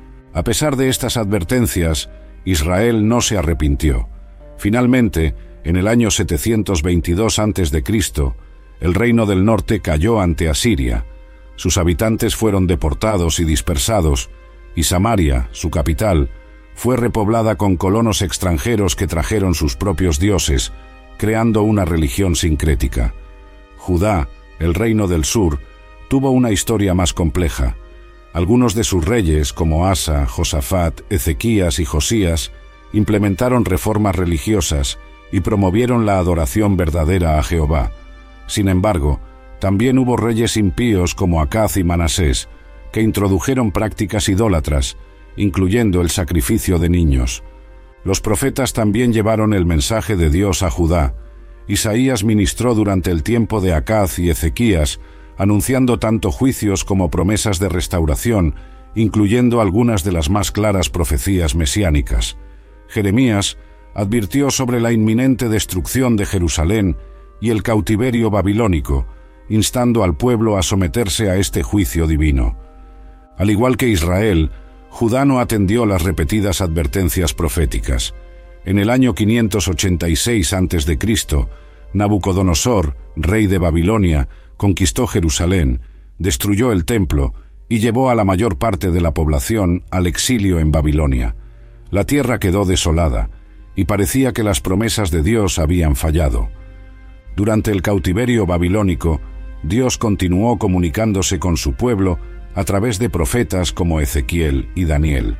A: A pesar de estas advertencias, Israel no se arrepintió. Finalmente, en el año setecientos veintidós antes de Cristo, el reino del norte cayó ante Asiria. Sus habitantes fueron deportados y dispersados, y Samaria, su capital, fue repoblada con colonos extranjeros que trajeron sus propios dioses, creando una religión sincrética. Judá, el reino del sur, tuvo una historia más compleja. Algunos de sus reyes, como Asa, Josafat, Ezequías y Josías, implementaron reformas religiosas y promovieron la adoración verdadera a Jehová. Sin embargo, también hubo reyes impíos como Acaz y Manasés, que introdujeron prácticas idólatras, incluyendo el sacrificio de niños. Los profetas también llevaron el mensaje de Dios a Judá. Isaías ministró durante el tiempo de Acaz y Ezequías, anunciando tanto juicios como promesas de restauración, incluyendo algunas de las más claras profecías mesiánicas. Jeremías advirtió sobre la inminente destrucción de Jerusalén y el cautiverio babilónico, instando al pueblo a someterse a este juicio divino. Al igual que Israel, Judá no atendió las repetidas advertencias proféticas. En el año quinientos ochenta y seis antes de Cristo, Nabucodonosor, rey de Babilonia, conquistó Jerusalén, destruyó el templo y llevó a la mayor parte de la población al exilio en Babilonia. La tierra quedó desolada, y parecía que las promesas de Dios habían fallado. Durante el cautiverio babilónico, Dios continuó comunicándose con su pueblo a través de profetas como Ezequiel y Daniel.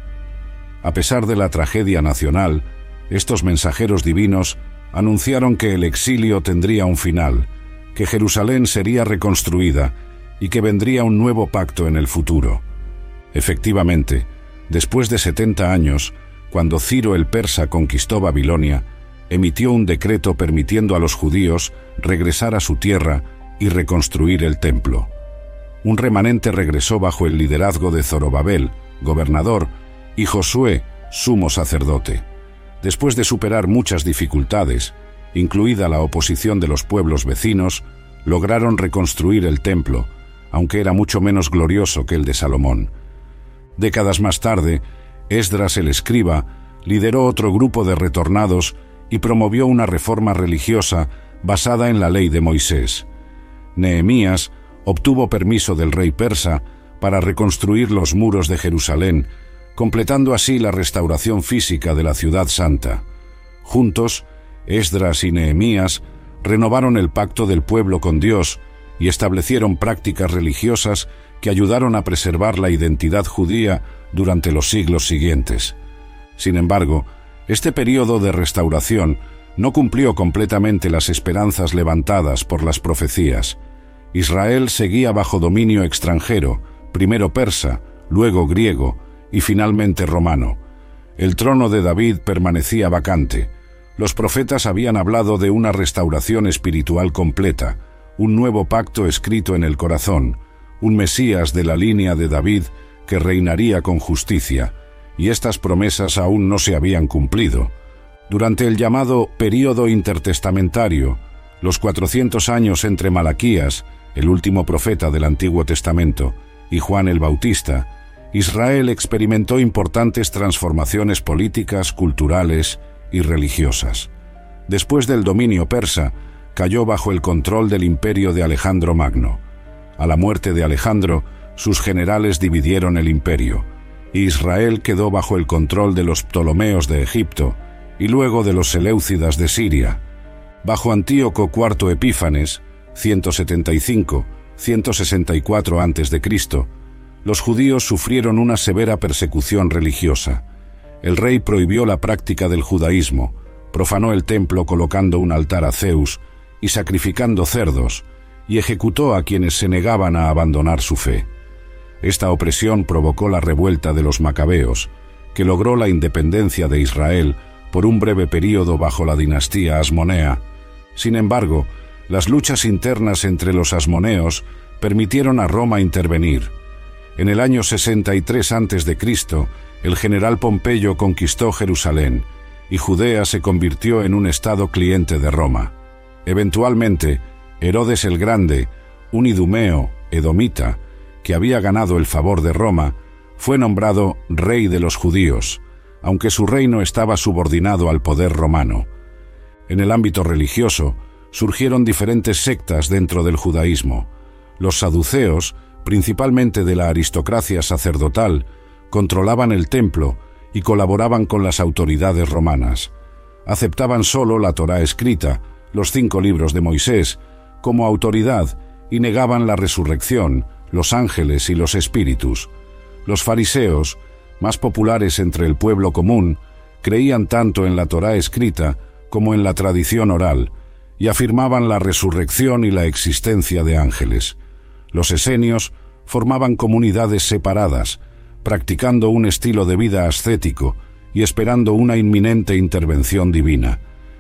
A: A pesar de la tragedia nacional, estos mensajeros divinos anunciaron que el exilio tendría un final, que Jerusalén sería reconstruida y que vendría un nuevo pacto en el futuro. Efectivamente, después de setenta años, cuando Ciro el persa conquistó Babilonia, emitió un decreto permitiendo a los judíos regresar a su tierra y reconstruir el templo. Un remanente regresó bajo el liderazgo de Zorobabel, gobernador, y Josué, sumo sacerdote. Después de superar muchas dificultades, incluida la oposición de los pueblos vecinos, lograron reconstruir el templo, aunque era mucho menos glorioso que el de Salomón. Décadas más tarde, Esdras el escriba lideró otro grupo de retornados y promovió una reforma religiosa basada en la ley de Moisés. Nehemías obtuvo permiso del rey persa para reconstruir los muros de Jerusalén, completando así la restauración física de la ciudad santa. Juntos, Esdras y Nehemías renovaron el pacto del pueblo con Dios y establecieron prácticas religiosas que ayudaron a preservar la identidad judía durante los siglos siguientes. Sin embargo, este período de restauración no cumplió completamente las esperanzas levantadas por las profecías. Israel seguía bajo dominio extranjero, primero persa, luego griego y finalmente romano. El trono de David permanecía vacante. Los profetas habían hablado de una restauración espiritual completa, un nuevo pacto escrito en el corazón, un Mesías de la línea de David que reinaría con justicia, y estas promesas aún no se habían cumplido. Durante el llamado período intertestamentario, los cuatrocientos años entre Malaquías, el último profeta del Antiguo Testamento, y Juan el Bautista, Israel experimentó importantes transformaciones políticas, culturales y religiosas. Después del dominio persa, cayó bajo el control del imperio de Alejandro Magno. A la muerte de Alejandro, sus generales dividieron el imperio, y Israel quedó bajo el control de los Ptolomeos de Egipto y luego de los Seleucidas de Siria. Bajo Antíoco cuarto Epífanes, ciento setenta y cinco a ciento sesenta y cuatro antes de Cristo, los judíos sufrieron una severa persecución religiosa. El rey prohibió la práctica del judaísmo, profanó el templo colocando un altar a Zeus y sacrificando cerdos, y ejecutó a quienes se negaban a abandonar su fe. Esta opresión provocó la revuelta de los macabeos, que logró la independencia de Israel por un breve período bajo la dinastía asmonea. Sin embargo, las luchas internas entre los asmoneos permitieron a Roma intervenir. En el año sesenta y tres antes de Cristo, el general Pompeyo conquistó Jerusalén, y Judea se convirtió en un estado cliente de Roma. Eventualmente, Herodes el Grande, un idumeo, edomita, que había ganado el favor de Roma, fue nombrado rey de los judíos, aunque su reino estaba subordinado al poder romano. En el ámbito religioso, surgieron diferentes sectas dentro del judaísmo. Los saduceos, principalmente de la aristocracia sacerdotal, controlaban el templo y colaboraban con las autoridades romanas. Aceptaban solo la Torá escrita, los cinco libros de Moisés, como autoridad y negaban la resurrección, los ángeles y los espíritus. Los fariseos, más populares entre el pueblo común, creían tanto en la Torá escrita como en la tradición oral, y afirmaban la resurrección y la existencia de ángeles. Los esenios formaban comunidades separadas, practicando un estilo de vida ascético y esperando una inminente intervención divina.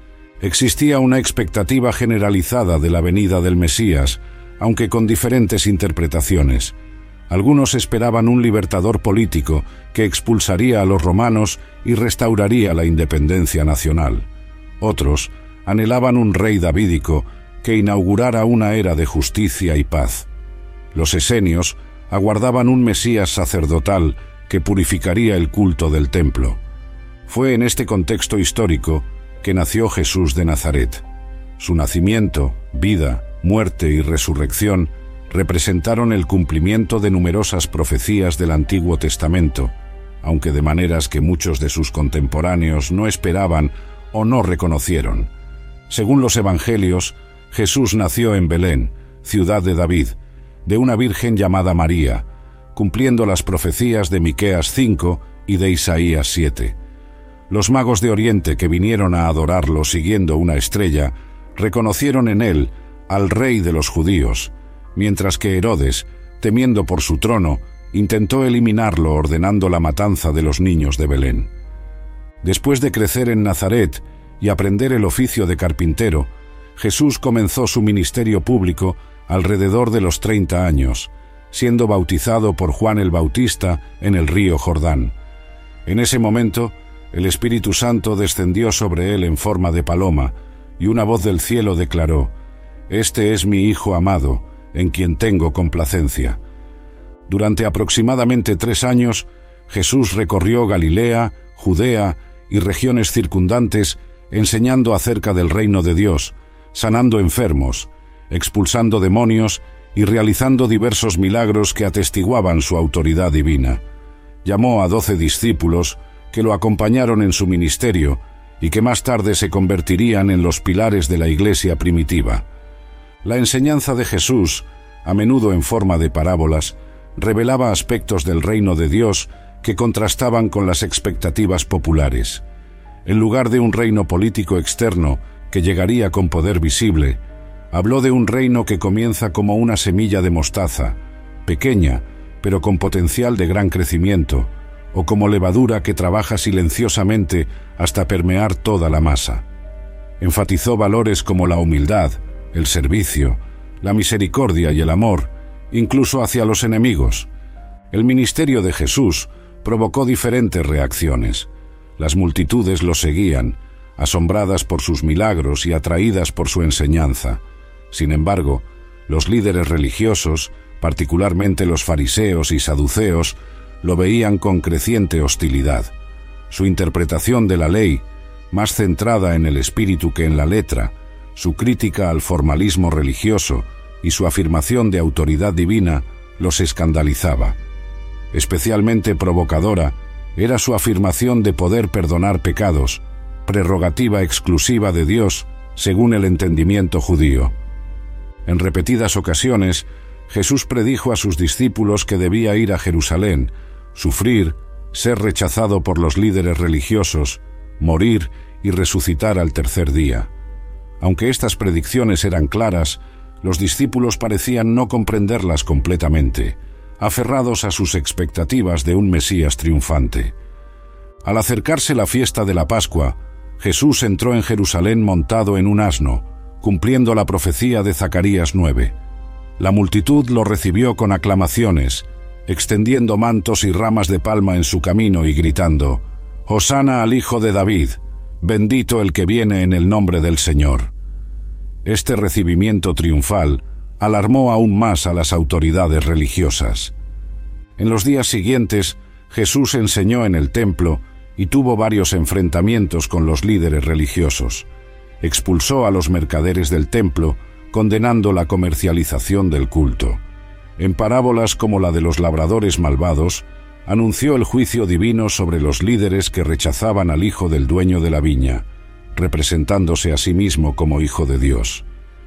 A: Existía una expectativa generalizada de la venida del Mesías, aunque con diferentes interpretaciones. Algunos esperaban un libertador político que expulsaría a los romanos y restauraría la independencia nacional. Otros anhelaban un rey davídico que inaugurara una era de justicia y paz. Los esenios aguardaban un Mesías sacerdotal que purificaría el culto del templo. Fue en este contexto histórico que nació Jesús de Nazaret. Su nacimiento, vida, muerte y resurrección representaron el cumplimiento de numerosas profecías del Antiguo Testamento, aunque de maneras que muchos de sus contemporáneos no esperaban o no reconocieron. Según los Evangelios, Jesús nació en Belén, ciudad de David, de una virgen llamada María, cumpliendo las profecías de Miqueas cinco y de Isaías siete. Los magos de Oriente que vinieron a adorarlo siguiendo una estrella, reconocieron en él al rey de los judíos, mientras que Herodes, temiendo por su trono, intentó eliminarlo ordenando la matanza de los niños de Belén. Después de crecer en Nazaret y aprender el oficio de carpintero, Jesús comenzó su ministerio público alrededor de los treinta años, siendo bautizado por Juan el Bautista en el río Jordán. En ese momento, el Espíritu Santo descendió sobre él en forma de paloma, y una voz del cielo declaró: «Este es mi Hijo amado, en quien tengo complacencia». Durante aproximadamente tres años, Jesús recorrió Galilea, Judea y regiones circundantes, enseñando acerca del reino de Dios, sanando enfermos, expulsando demonios y realizando diversos milagros que atestiguaban su autoridad divina. Llamó a doce discípulos que lo acompañaron en su ministerio y que más tarde se convertirían en los pilares de la iglesia primitiva. La enseñanza de Jesús, a menudo en forma de parábolas, revelaba aspectos del reino de Dios que contrastaban con las expectativas populares. En lugar de un reino político externo que llegaría con poder visible, habló de un reino que comienza como una semilla de mostaza, pequeña, pero con potencial de gran crecimiento, o como levadura que trabaja silenciosamente hasta permear toda la masa. Enfatizó valores como la humildad, el servicio, la misericordia y el amor, incluso hacia los enemigos. El ministerio de Jesús provocó diferentes reacciones. Las multitudes lo seguían, asombradas por sus milagros y atraídas por su enseñanza. Sin embargo, los líderes religiosos, particularmente los fariseos y saduceos, lo veían con creciente hostilidad. Su interpretación de la ley, más centrada en el espíritu que en la letra, su crítica al formalismo religioso y su afirmación de autoridad divina los escandalizaba. Especialmente provocadora era su afirmación de poder perdonar pecados, prerrogativa exclusiva de Dios según el entendimiento judío. En repetidas ocasiones, Jesús predijo a sus discípulos que debía ir a Jerusalén, sufrir, ser rechazado por los líderes religiosos, morir y resucitar al tercer día. Aunque estas predicciones eran claras, los discípulos parecían no comprenderlas completamente, aferrados a sus expectativas de un Mesías triunfante. Al acercarse la fiesta de la Pascua, Jesús entró en Jerusalén montado en un asno, cumpliendo la profecía de Zacarías nueve. La multitud lo recibió con aclamaciones, extendiendo mantos y ramas de palma en su camino y gritando: «Hosana al Hijo de David, bendito el que viene en el nombre del Señor». Este recibimiento triunfal alarmó aún más a las autoridades religiosas. En los días siguientes, Jesús enseñó en el templo y tuvo varios enfrentamientos con los líderes religiosos. Expulsó a los mercaderes del templo, condenando la comercialización del culto. En parábolas como la de los labradores malvados, anunció el juicio divino sobre los líderes que rechazaban al hijo del dueño de la viña, representándose a sí mismo como Hijo de Dios.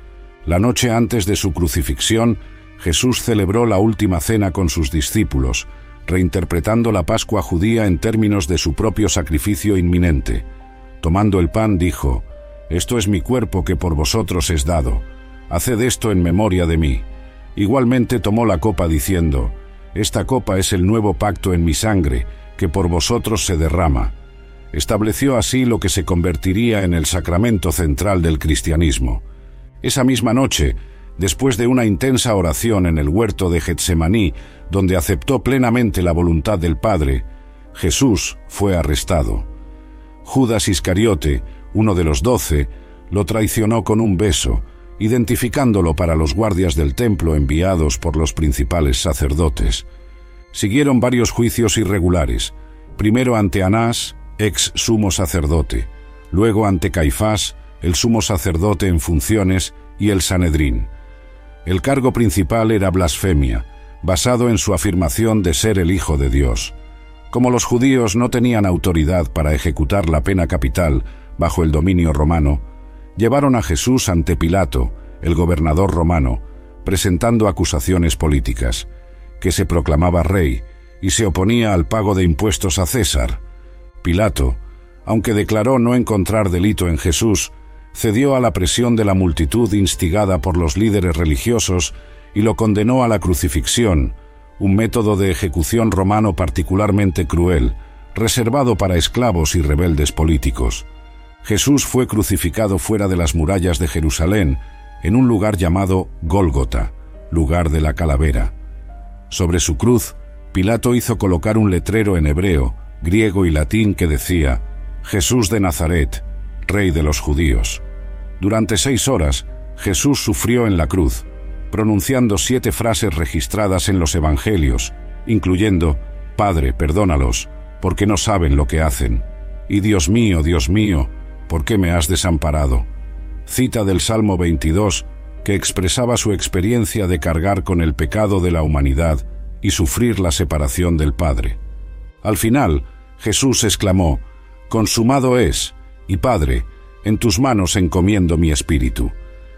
A: La noche antes de su crucifixión, Jesús celebró la última cena con sus discípulos, reinterpretando la Pascua judía en términos de su propio sacrificio inminente. Tomando el pan, dijo: «Esto es mi cuerpo que por vosotros es dado. Haced esto en memoria de mí». Igualmente tomó la copa diciendo: «Esta copa es el nuevo pacto en mi sangre, que por vosotros se derrama». Estableció así lo que se convertiría en el sacramento central del cristianismo. Esa misma noche, después de una intensa oración en el huerto de Getsemaní, donde aceptó plenamente la voluntad del Padre, Jesús fue arrestado. Judas Iscariote, uno de los doce, lo traicionó con un beso, identificándolo para los guardias del templo enviados por los principales sacerdotes. Siguieron varios juicios irregulares, primero ante Anás, ex sumo sacerdote, luego ante Caifás, el sumo sacerdote en funciones, y el Sanedrín. El cargo principal era blasfemia, basado en su afirmación de ser el Hijo de Dios. Como los judíos no tenían autoridad para ejecutar la pena capital bajo el dominio romano, llevaron a Jesús ante Pilato, el gobernador romano, presentando acusaciones políticas, que se proclamaba rey y se oponía al pago de impuestos a César. Pilato, aunque declaró no encontrar delito en Jesús, cedió a la presión de la multitud instigada por los líderes religiosos y lo condenó a la crucifixión, un método de ejecución romano particularmente cruel, reservado para esclavos y rebeldes políticos. Jesús fue crucificado fuera de las murallas de Jerusalén, en un lugar llamado Gólgota, lugar de la calavera. Sobre su cruz, Pilato hizo colocar un letrero en hebreo, griego y latín que decía: «Jesús de Nazaret, Rey de los judíos». Durante seis horas, Jesús sufrió en la cruz, pronunciando siete frases registradas en los evangelios, incluyendo: «Padre, perdónalos, porque no saben lo que hacen», y «Dios mío, Dios mío, ¿por qué me has desamparado?». Cita del Salmo veintidós, que expresaba su experiencia de cargar con el pecado de la humanidad y sufrir la separación del Padre. Al final, Jesús exclamó: «Consumado es, y Padre, en tus manos encomiendo mi espíritu».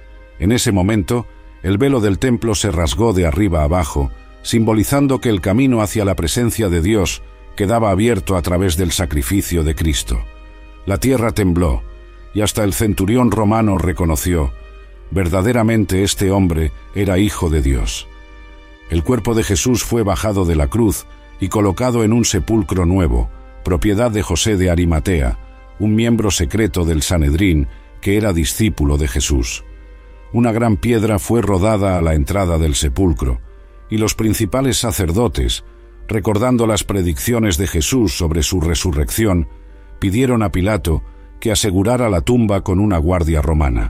A: En ese momento, el velo del templo se rasgó de arriba abajo, simbolizando que el camino hacia la presencia de Dios quedaba abierto a través del sacrificio de Cristo. La tierra tembló, y hasta el centurión romano reconoció: verdaderamente este hombre era Hijo de Dios. El cuerpo de Jesús fue bajado de la cruz y colocado en un sepulcro nuevo, propiedad de José de Arimatea, un miembro secreto del Sanedrín que era discípulo de Jesús. Una gran piedra fue rodada a la entrada del sepulcro, y los principales sacerdotes, recordando las predicciones de Jesús sobre su resurrección, pidieron a Pilato que asegurara la tumba con una guardia romana.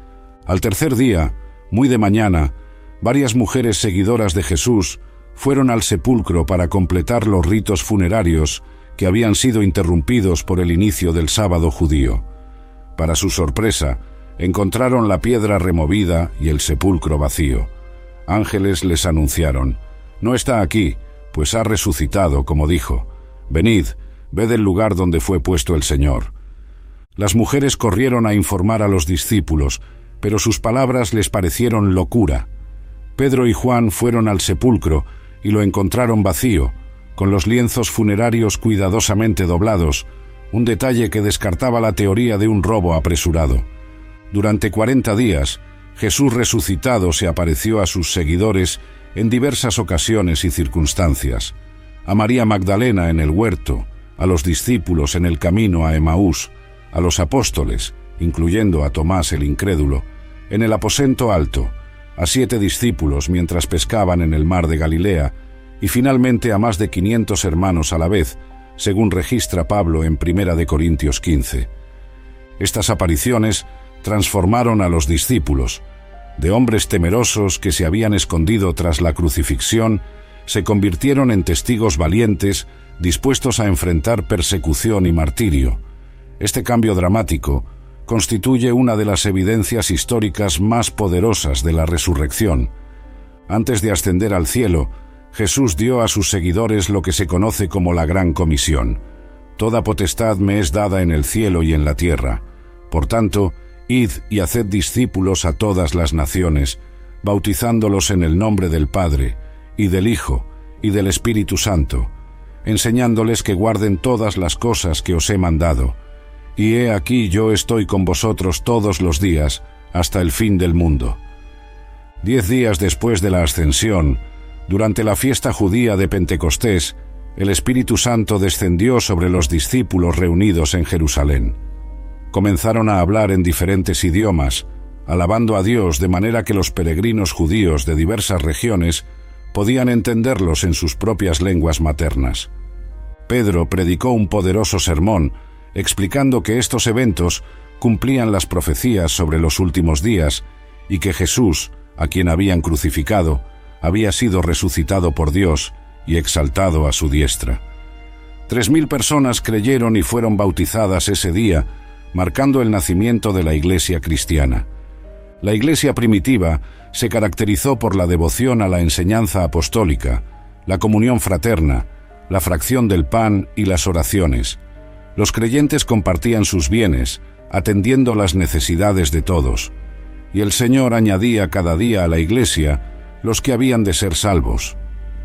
A: Al tercer día, muy de mañana, varias mujeres seguidoras de Jesús fueron al sepulcro para completar los ritos funerarios que habían sido interrumpidos por el inicio del sábado judío. Para su sorpresa, encontraron la piedra removida y el sepulcro vacío. Ángeles les anunciaron: «No está aquí, pues ha resucitado, como dijo. Venid, ved el lugar donde fue puesto el Señor». Las mujeres corrieron a informar a los discípulos, pero sus palabras les parecieron locura. Pedro y Juan fueron al sepulcro y lo encontraron vacío, con los lienzos funerarios cuidadosamente doblados, un detalle que descartaba la teoría de un robo apresurado. Durante cuarenta días, Jesús resucitado se apareció a sus seguidores en diversas ocasiones y circunstancias: a María Magdalena en el huerto, a los discípulos en el camino a Emaús, a los apóstoles, incluyendo a Tomás el incrédulo, en el aposento alto, a siete discípulos mientras pescaban en el mar de Galilea, y finalmente a más de quinientos hermanos a la vez, según registra Pablo en Primera de Corintios quince. Estas apariciones transformaron a los discípulos. De hombres temerosos que se habían escondido tras la crucifixión, se convirtieron en testigos valientes, dispuestos a enfrentar persecución y martirio. Este cambio dramático constituye una de las evidencias históricas más poderosas de la resurrección. Antes de ascender al cielo, Jesús dio a sus seguidores lo que se conoce como la Gran Comisión: «Toda potestad me es dada en el cielo y en la tierra. Por tanto, Id y haced discípulos a todas las naciones, bautizándolos en el nombre del Padre, y del Hijo, y del Espíritu Santo, enseñándoles que guarden todas las cosas que os he mandado. Y he aquí yo estoy con vosotros todos los días, hasta el fin del mundo. Diez días después de la ascensión, durante la fiesta judía de Pentecostés, el Espíritu Santo descendió sobre los discípulos reunidos en Jerusalén. Comenzaron a hablar en diferentes idiomas, alabando a Dios de manera que los peregrinos judíos de diversas regiones podían entenderlos en sus propias lenguas maternas. Pedro predicó un poderoso sermón, explicando que estos eventos cumplían las profecías sobre los últimos días y que Jesús, a quien habían crucificado, había sido resucitado por Dios y exaltado a su diestra. Tres mil personas creyeron y fueron bautizadas ese día, marcando el nacimiento de la Iglesia cristiana. La Iglesia primitiva se caracterizó por la devoción a la enseñanza apostólica, la comunión fraterna, la fracción del pan y las oraciones. Los creyentes compartían sus bienes, atendiendo las necesidades de todos, y el Señor añadía cada día a la Iglesia los que habían de ser salvos.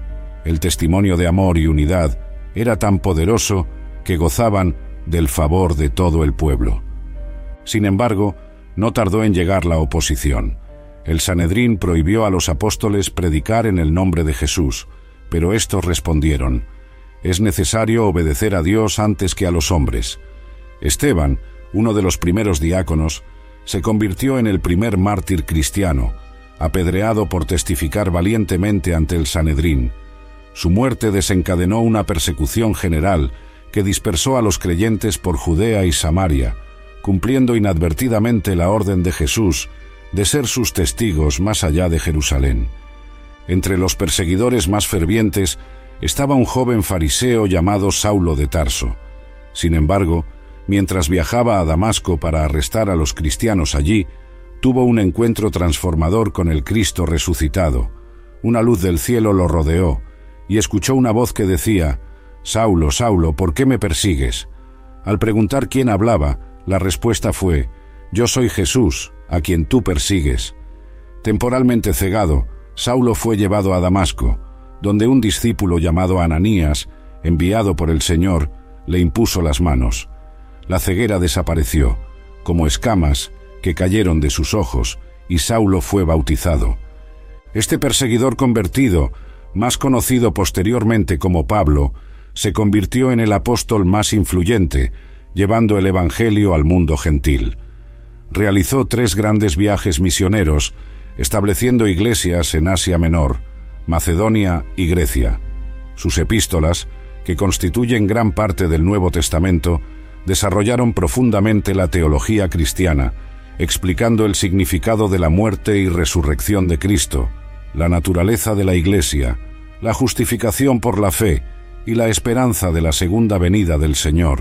A: El testimonio de amor y unidad era tan poderoso que gozaban del favor de todo el pueblo. Sin embargo, no tardó en llegar la oposición. El Sanedrín prohibió a los apóstoles predicar en el nombre de Jesús, pero estos respondieron: «Es necesario obedecer a Dios antes que a los hombres». Esteban, uno de los primeros diáconos, se convirtió en el primer mártir cristiano, apedreado por testificar valientemente ante el Sanedrín. Su muerte desencadenó una persecución general que dispersó a los creyentes por Judea y Samaria, cumpliendo inadvertidamente la orden de Jesús de ser sus testigos más allá de Jerusalén. Entre los perseguidores más fervientes estaba un joven fariseo llamado Saulo de Tarso. Sin embargo, mientras viajaba a Damasco para arrestar a los cristianos allí, tuvo un encuentro transformador con el Cristo resucitado. Una luz del cielo lo rodeó, y escuchó una voz que decía: «Saulo, Saulo, ¿por qué me persigues?». Al preguntar quién hablaba, la respuesta fue: «Yo soy Jesús, a quien tú persigues». Temporalmente cegado, Saulo fue llevado a Damasco, donde un discípulo llamado Ananías, enviado por el Señor, le impuso las manos. La ceguera desapareció, como escamas que cayeron de sus ojos, y Saulo fue bautizado. Este perseguidor convertido, más conocido posteriormente como Pablo, se convirtió en el apóstol más influyente, llevando el Evangelio al mundo gentil. Realizó tres grandes viajes misioneros, estableciendo iglesias en Asia Menor, Macedonia y Grecia. Sus epístolas, que constituyen gran parte del Nuevo Testamento, desarrollaron profundamente la teología cristiana, explicando el significado de la muerte y resurrección de Cristo, la naturaleza de la Iglesia, la justificación por la fe y la esperanza de la segunda venida del Señor.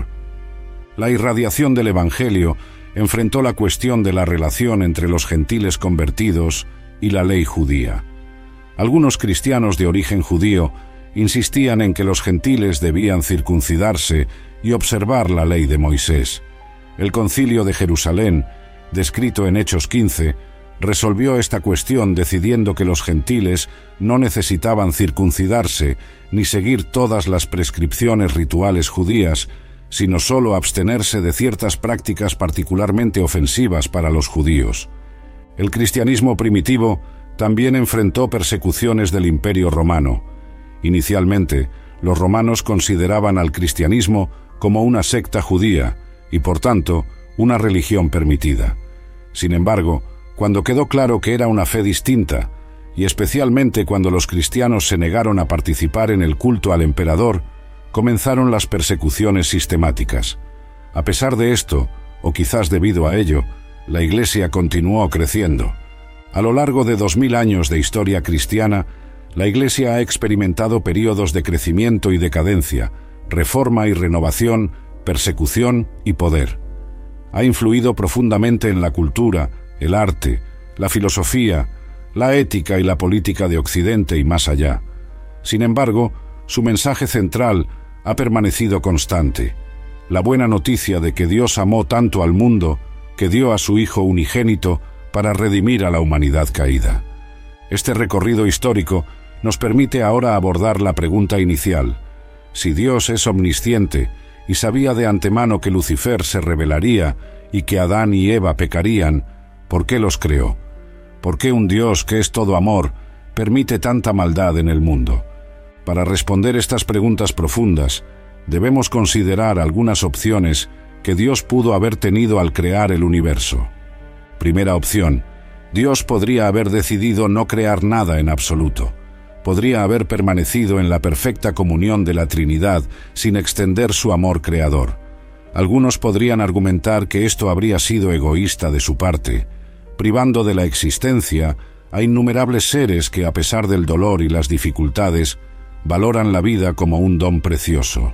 A: La irradiación del Evangelio enfrentó la cuestión de la relación entre los gentiles convertidos y la ley judía. Algunos cristianos de origen judío insistían en que los gentiles debían circuncidarse y observar la ley de Moisés. El Concilio de Jerusalén, descrito en Hechos quince, resolvió esta cuestión decidiendo que los gentiles no necesitaban circuncidarse ni seguir todas las prescripciones rituales judías, sino solo abstenerse de ciertas prácticas particularmente ofensivas para los judíos. El cristianismo primitivo también enfrentó persecuciones del Imperio Romano. Inicialmente, los romanos consideraban al cristianismo como una secta judía y, por tanto, una religión permitida. Sin embargo, cuando quedó claro que era una fe distinta, y especialmente cuando los cristianos se negaron a participar en el culto al emperador, comenzaron las persecuciones sistemáticas. A pesar de esto, o quizás debido a ello, la Iglesia continuó creciendo. A lo largo de dos mil años de historia cristiana, la Iglesia ha experimentado períodos de crecimiento y decadencia, reforma y renovación, persecución y poder. Ha influido profundamente en la cultura, el arte, la filosofía, la ética y la política de Occidente y más allá. Sin embargo, su mensaje central ha permanecido constante: la buena noticia de que Dios amó tanto al mundo que dio a su Hijo unigénito para redimir a la humanidad caída. Este recorrido histórico nos permite ahora abordar la pregunta inicial: si Dios es omnisciente y sabía de antemano que Lucifer se rebelaría y que Adán y Eva pecarían, ¿por qué los creó? ¿Por qué un Dios que es todo amor permite tanta maldad en el mundo? Para responder estas preguntas profundas, debemos considerar algunas opciones que Dios pudo haber tenido al crear el universo. Primera opción: Dios podría haber decidido no crear nada en absoluto. Podría haber permanecido en la perfecta comunión de la Trinidad sin extender su amor creador. Algunos podrían argumentar que esto habría sido egoísta de su parte, privando de la existencia a innumerables seres que, a pesar del dolor y las dificultades, valoran la vida como un don precioso.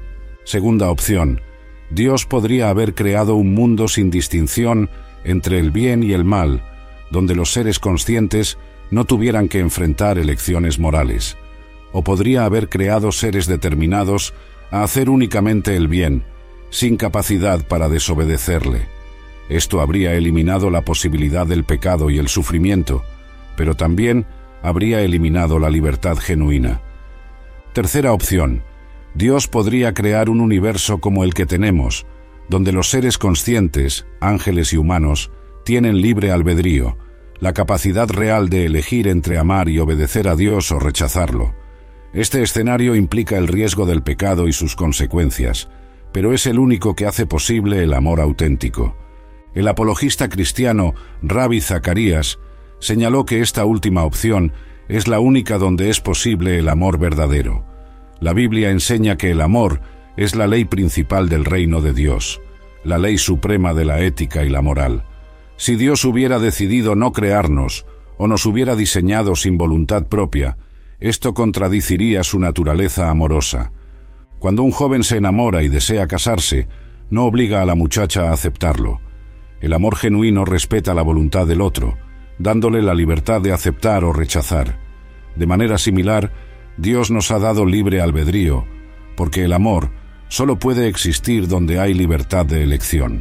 A: Segunda opción: Dios podría haber creado un mundo sin distinción entre el bien y el mal, donde los seres conscientes no tuvieran que enfrentar elecciones morales. O podría haber creado seres determinados a hacer únicamente el bien, sin capacidad para desobedecerle. Esto habría eliminado la posibilidad del pecado y el sufrimiento, pero también habría eliminado la libertad genuina. Tercera opción: Dios podría crear un universo como el que tenemos, donde los seres conscientes, ángeles y humanos, tienen libre albedrío, la capacidad real de elegir entre amar y obedecer a Dios o rechazarlo. Este escenario implica el riesgo del pecado y sus consecuencias, pero es el único que hace posible el amor auténtico. El apologista cristiano Rabbi Zacarías señaló que esta última opción es la única donde es posible el amor verdadero. La Biblia enseña que el amor es la ley principal del reino de Dios, la ley suprema de la ética y la moral. Si Dios hubiera decidido no crearnos o nos hubiera diseñado sin voluntad propia, esto contradeciría su naturaleza amorosa. Cuando un joven se enamora y desea casarse, no obliga a la muchacha a aceptarlo. El amor genuino respeta la voluntad del otro, dándole la libertad de aceptar o rechazar. De manera similar, Dios nos ha dado libre albedrío, porque el amor solo puede existir donde hay libertad de elección.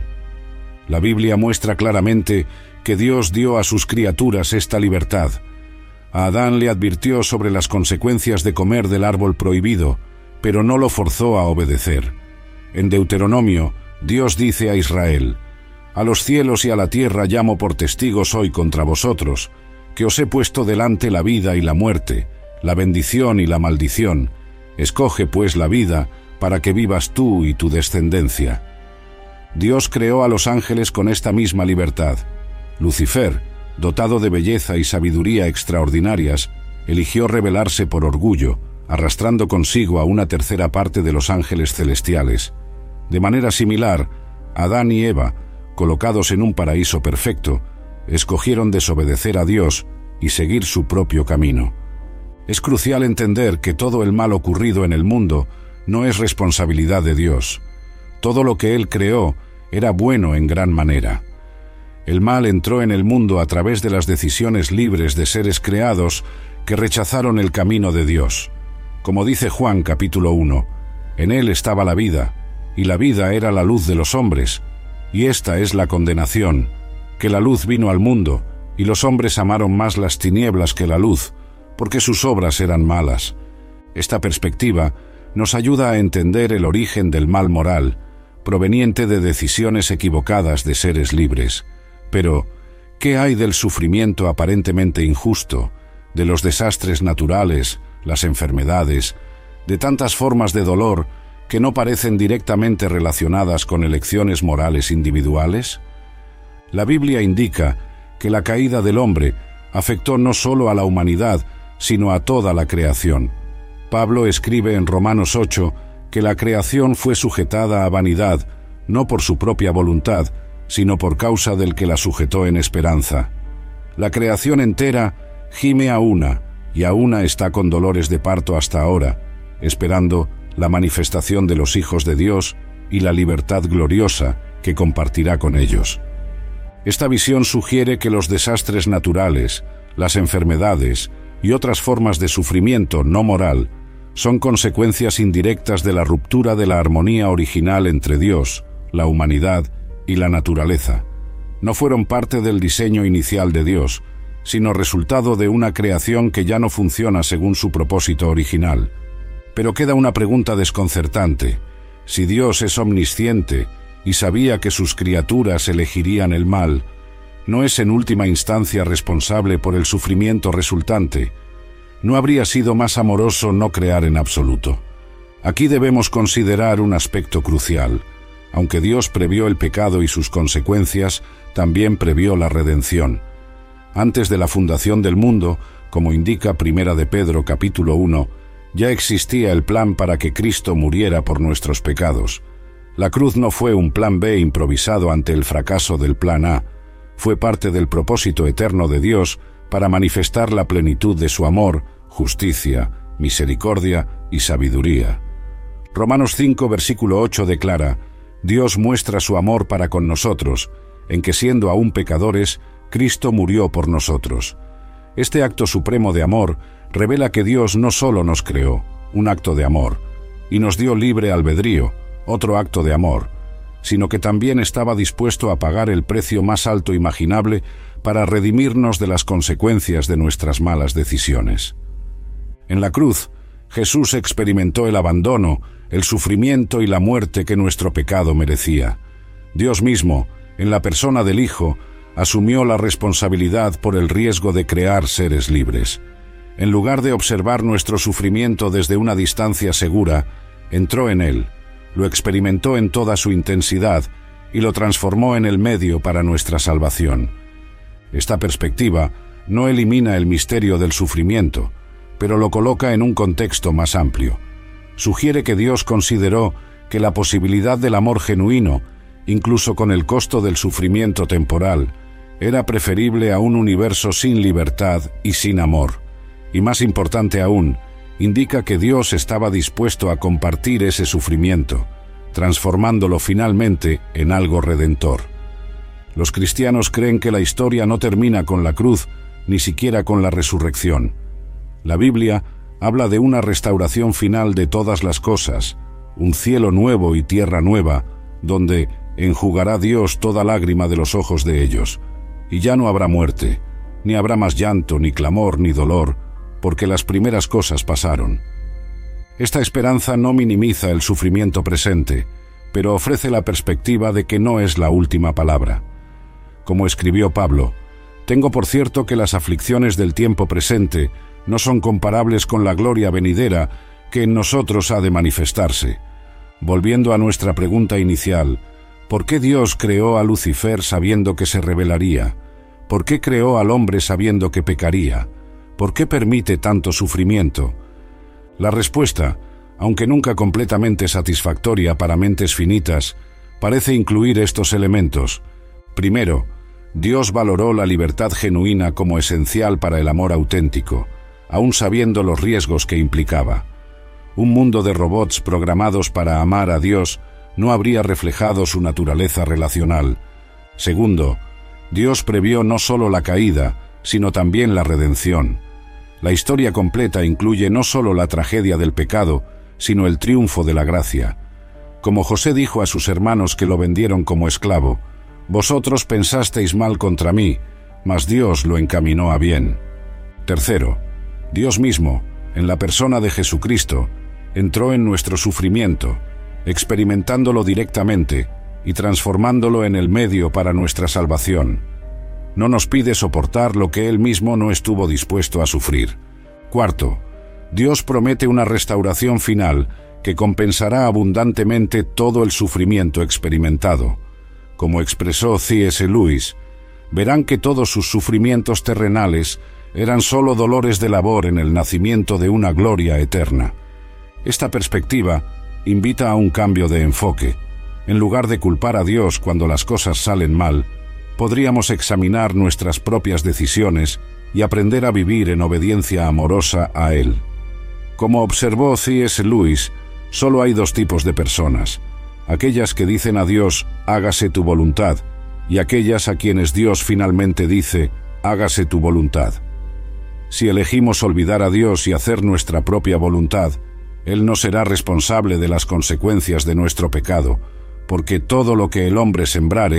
A: La Biblia muestra claramente que Dios dio a sus criaturas esta libertad. A Adán le advirtió sobre las consecuencias de comer del árbol prohibido, pero no lo forzó a obedecer. En Deuteronomio, Dios dice a Israel: «A los cielos y a la tierra llamo por testigos hoy contra vosotros, que os he puesto delante la vida y la muerte, la bendición y la maldición. Escoge pues la vida, para que vivas tú y tu descendencia». Dios creó a los ángeles con esta misma libertad. Lucifer, dotado de belleza y sabiduría extraordinarias, eligió rebelarse por orgullo, arrastrando consigo a una tercera parte de los ángeles celestiales. De manera similar, Adán y Eva, colocados en un paraíso perfecto, escogieron desobedecer a Dios y seguir su propio camino. Es crucial entender que todo el mal ocurrido en el mundo no es responsabilidad de Dios. Todo lo que Él creó era bueno en gran manera. El mal entró en el mundo a través de las decisiones libres de seres creados que rechazaron el camino de Dios. Como dice Juan capítulo uno, en Él estaba la vida, y la vida era la luz de los hombres, y esta es la condenación, que la luz vino al mundo, y los hombres amaron más las tinieblas que la luz, porque sus obras eran malas. Esta perspectiva nos ayuda a entender el origen del mal moral, proveniente de decisiones equivocadas de seres libres. Pero, ¿qué hay del sufrimiento aparentemente injusto, de los desastres naturales, las enfermedades, de tantas formas de dolor que no parecen directamente relacionadas con elecciones morales individuales? La Biblia indica que la caída del hombre afectó no solo a la humanidad, sino a toda la creación. Pablo escribe en Romanos ocho que la creación fue sujetada a vanidad, no por su propia voluntad, sino por causa del que la sujetó en esperanza. La creación entera gime a una, y a una está con dolores de parto hasta ahora, esperando la manifestación de los hijos de Dios y la libertad gloriosa que compartirá con ellos. Esta visión sugiere que los desastres naturales, las enfermedades y otras formas de sufrimiento no moral son consecuencias indirectas de la ruptura de la armonía original entre Dios, la humanidad y la naturaleza. No fueron parte del diseño inicial de Dios, sino resultado de una creación que ya no funciona según su propósito original. Pero queda una pregunta desconcertante. Si Dios es omnisciente y sabía que sus criaturas elegirían el mal, ¿no es en última instancia responsable por el sufrimiento resultante? ¿No habría sido más amoroso no crear en absoluto? Aquí debemos considerar un aspecto crucial. Aunque Dios previó el pecado y sus consecuencias, también previó la redención. Antes de la fundación del mundo, como indica Primera de Pedro capítulo uno, ya existía el plan para que Cristo muriera por nuestros pecados. La cruz no fue un plan B improvisado ante el fracaso del plan A, fue parte del propósito eterno de Dios para manifestar la plenitud de su amor, justicia, misericordia y sabiduría. Romanos cinco, versículo ocho declara: Dios muestra su amor para con nosotros, en que siendo aún pecadores, Cristo murió por nosotros. Este acto supremo de amor revela que Dios no solo nos creó, un acto de amor, y nos dio libre albedrío, otro acto de amor, sino que también estaba dispuesto a pagar el precio más alto imaginable para redimirnos de las consecuencias de nuestras malas decisiones. En la cruz, Jesús experimentó el abandono, el sufrimiento y la muerte que nuestro pecado merecía. Dios mismo, en la persona del Hijo, asumió la responsabilidad por el riesgo de crear seres libres. En lugar de observar nuestro sufrimiento desde una distancia segura, entró en él, lo experimentó en toda su intensidad y lo transformó en el medio para nuestra salvación. Esta perspectiva no elimina el misterio del sufrimiento, pero lo coloca en un contexto más amplio. Sugiere que Dios consideró que la posibilidad del amor genuino, incluso con el costo del sufrimiento temporal, era preferible a un universo sin libertad y sin amor. Y más importante aún, indica que Dios estaba dispuesto a compartir ese sufrimiento, transformándolo finalmente en algo redentor. Los cristianos creen que la historia no termina con la cruz, ni siquiera con la resurrección. La Biblia habla de una restauración final de todas las cosas, un cielo nuevo y tierra nueva, donde enjugará Dios toda lágrima de los ojos de ellos, y ya no habrá muerte, ni habrá más llanto, ni clamor, ni dolor, porque las primeras cosas pasaron. Esta esperanza no minimiza el sufrimiento presente, pero ofrece la perspectiva de que no es la última palabra. Como escribió Pablo, «Tengo por cierto que las aflicciones del tiempo presente no son comparables con la gloria venidera que en nosotros ha de manifestarse». Volviendo a nuestra pregunta inicial, ¿por qué Dios creó a Lucifer sabiendo que se rebelaría? ¿Por qué creó al hombre sabiendo que pecaría? ¿Por qué permite tanto sufrimiento? La respuesta, aunque nunca completamente satisfactoria para mentes finitas, parece incluir estos elementos. Primero, Dios valoró la libertad genuina como esencial para el amor auténtico, aun sabiendo los riesgos que implicaba. Un mundo de robots programados para amar a Dios no habría reflejado su naturaleza relacional. Segundo, Dios previó no solo la caída, sino también la redención. La historia completa incluye no solo la tragedia del pecado, sino el triunfo de la gracia. Como José dijo a sus hermanos que lo vendieron como esclavo, «Vosotros pensasteis mal contra mí, mas Dios lo encaminó a bien». Tercero, Dios mismo, en la persona de Jesucristo, entró en nuestro sufrimiento, experimentándolo directamente y transformándolo en el medio para nuestra salvación. No nos pide soportar lo que Él mismo no estuvo dispuesto a sufrir. Cuarto, Dios promete una restauración final que compensará abundantemente todo el sufrimiento experimentado. Como expresó C S Lewis, verán que todos sus sufrimientos terrenales eran solo dolores de labor en el nacimiento de una gloria eterna. Esta perspectiva invita a un cambio de enfoque. En lugar de culpar a Dios cuando las cosas salen mal, podríamos examinar nuestras propias decisiones y aprender a vivir en obediencia amorosa a Él. Como observó C S Lewis, solo hay dos tipos de personas: aquellas que dicen a Dios, hágase tu voluntad, y aquellas a quienes Dios finalmente dice, hágase tu voluntad. Si elegimos olvidar a Dios y hacer nuestra propia voluntad, Él no será responsable de las consecuencias de nuestro pecado, porque todo lo que el hombre sembrare,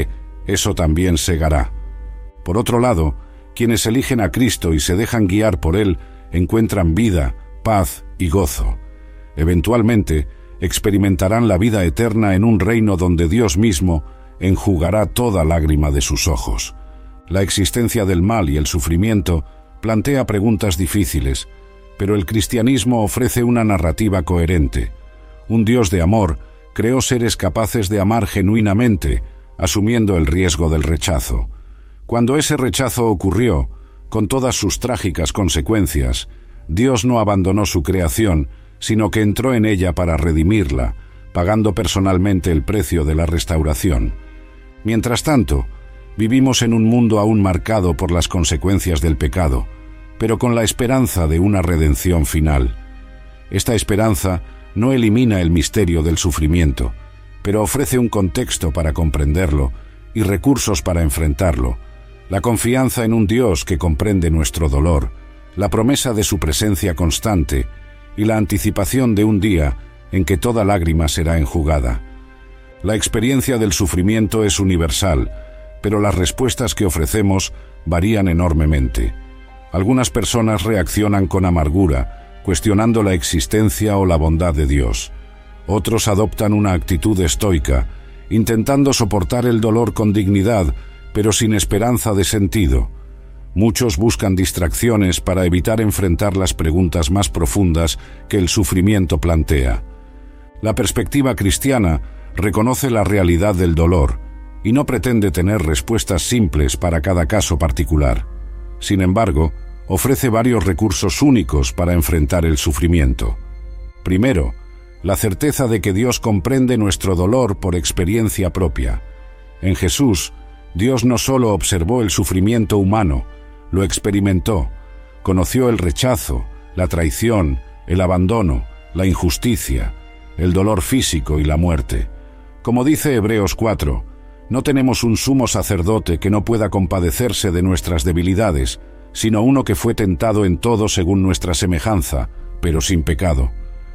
A: eso también segará. Por otro lado, quienes eligen a Cristo y se dejan guiar por Él encuentran vida, paz y gozo. Eventualmente, experimentarán la vida eterna en un reino donde Dios mismo enjugará toda lágrima de sus ojos. La existencia del mal y el sufrimiento plantea preguntas difíciles, pero el cristianismo ofrece una narrativa coherente. Un Dios de amor creó seres capaces de amar genuinamente, asumiendo el riesgo del rechazo. Cuando ese rechazo ocurrió, con todas sus trágicas consecuencias, Dios no abandonó su creación, sino que entró en ella para redimirla, pagando personalmente el precio de la restauración. Mientras tanto, vivimos en un mundo aún marcado por las consecuencias del pecado, pero con la esperanza de una redención final. Esta esperanza no elimina el misterio del sufrimiento, pero ofrece un contexto para comprenderlo y recursos para enfrentarlo. La confianza en un Dios que comprende nuestro dolor, la promesa de su presencia constante y la anticipación de un día en que toda lágrima será enjugada. La experiencia del sufrimiento es universal, pero las respuestas que ofrecemos varían enormemente. Algunas personas reaccionan con amargura, cuestionando la existencia o la bondad de Dios. Otros adoptan una actitud estoica, intentando soportar el dolor con dignidad, pero sin esperanza de sentido. Muchos buscan distracciones para evitar enfrentar las preguntas más profundas que el sufrimiento plantea. La perspectiva cristiana reconoce la realidad del dolor y no pretende tener respuestas simples para cada caso particular. Sin embargo, ofrece varios recursos únicos para enfrentar el sufrimiento. Primero, la certeza de que Dios comprende nuestro dolor por experiencia propia. En Jesús, Dios no solo observó el sufrimiento humano, lo experimentó, conoció el rechazo, la traición, el abandono, la injusticia, el dolor físico y la muerte. Como dice Hebreos cuatro, no tenemos un sumo sacerdote que no pueda compadecerse de nuestras debilidades, sino uno que fue tentado en todo según nuestra semejanza, pero sin pecado.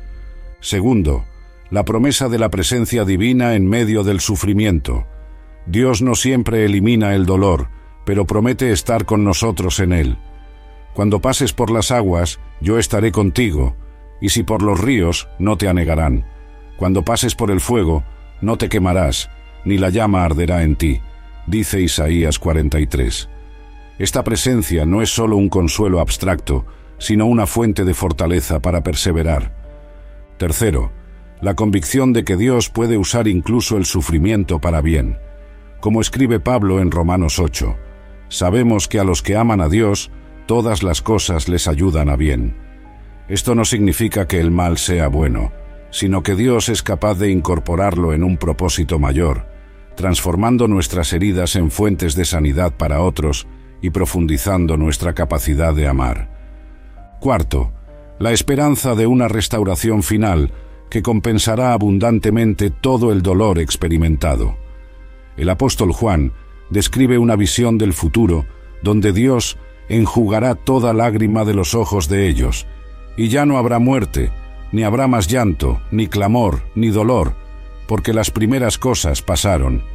A: Segundo, la promesa de la presencia divina en medio del sufrimiento. Dios no siempre elimina el dolor, pero promete estar con nosotros en él. Cuando pases por las aguas, yo estaré contigo, y si por los ríos, no te anegarán. Cuando pases por el fuego, no te quemarás, ni la llama arderá en ti, dice Isaías cuarenta y tres. Esta presencia no es solo un consuelo abstracto, sino una fuente de fortaleza para perseverar. Tercero, la convicción de que Dios puede usar incluso el sufrimiento para bien. Como escribe Pablo en Romanos ocho, sabemos que a los que aman a Dios, todas las cosas les ayudan a bien. Esto no significa que el mal sea bueno, sino que Dios es capaz de incorporarlo en un propósito mayor, transformando nuestras heridas en fuentes de sanidad para otros y profundizando nuestra capacidad de amar. Cuarto, la esperanza de una restauración final que compensará abundantemente todo el dolor experimentado. El apóstol Juan describe una visión del futuro donde Dios enjugará toda lágrima de los ojos de ellos, y ya no habrá muerte, ni habrá más llanto, ni clamor, ni dolor, porque las primeras cosas pasaron.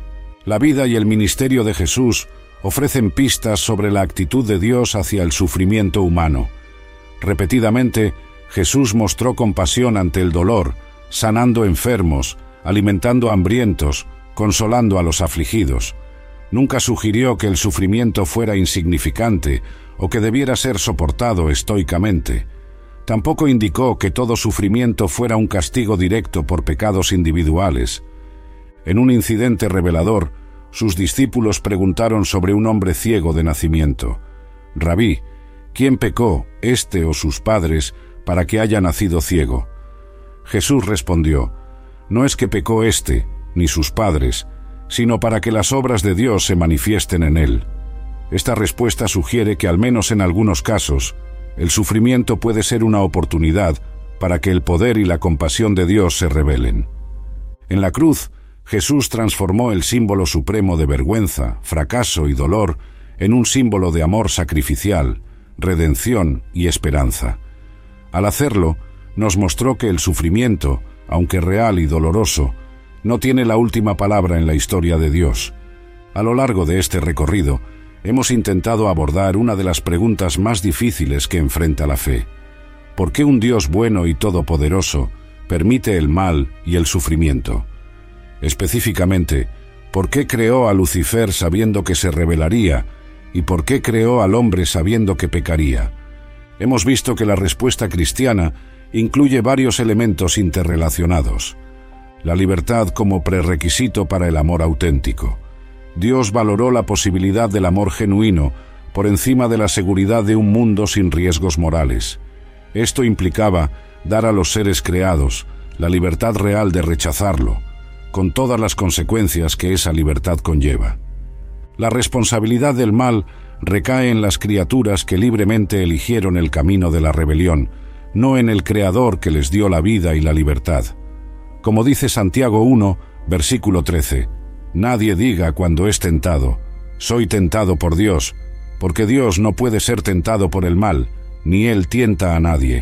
A: La vida y el ministerio de Jesús ofrecen pistas sobre la actitud de Dios hacia el sufrimiento humano. Repetidamente, Jesús mostró compasión ante el dolor, sanando enfermos, alimentando hambrientos, consolando a los afligidos. Nunca sugirió que el sufrimiento fuera insignificante o que debiera ser soportado estoicamente. Tampoco indicó que todo sufrimiento fuera un castigo directo por pecados individuales. En un incidente revelador, sus discípulos preguntaron sobre un hombre ciego de nacimiento. «Rabí, ¿quién pecó, este o sus padres, para que haya nacido ciego?» Jesús respondió, «No es que pecó éste, ni sus padres, sino para que las obras de Dios se manifiesten en él». Esta respuesta sugiere que al menos en algunos casos, el sufrimiento puede ser una oportunidad para que el poder y la compasión de Dios se revelen. En la cruz, Jesús transformó el símbolo supremo de vergüenza, fracaso y dolor en un símbolo de amor sacrificial, redención y esperanza. Al hacerlo, nos mostró que el sufrimiento, aunque real y doloroso, no tiene la última palabra en la historia de Dios. A lo largo de este recorrido, hemos intentado abordar una de las preguntas más difíciles que enfrenta la fe. ¿Por qué un Dios bueno y todopoderoso permite el mal y el sufrimiento? Específicamente, ¿por qué creó a Lucifer sabiendo que se rebelaría? ¿Y por qué creó al hombre sabiendo que pecaría? Hemos visto que la respuesta cristiana incluye varios elementos interrelacionados. La libertad como prerequisito para el amor auténtico. Dios valoró la posibilidad del amor genuino por encima de la seguridad de un mundo sin riesgos morales. Esto implicaba dar a los seres creados la libertad real de rechazarlo, con todas las consecuencias que esa libertad conlleva. La responsabilidad del mal recae en las criaturas que libremente eligieron el camino de la rebelión, no en el Creador que les dio la vida y la libertad. Como dice Santiago uno, versículo trece, nadie diga cuando es tentado, soy tentado por Dios, porque Dios no puede ser tentado por el mal, ni Él tienta a nadie.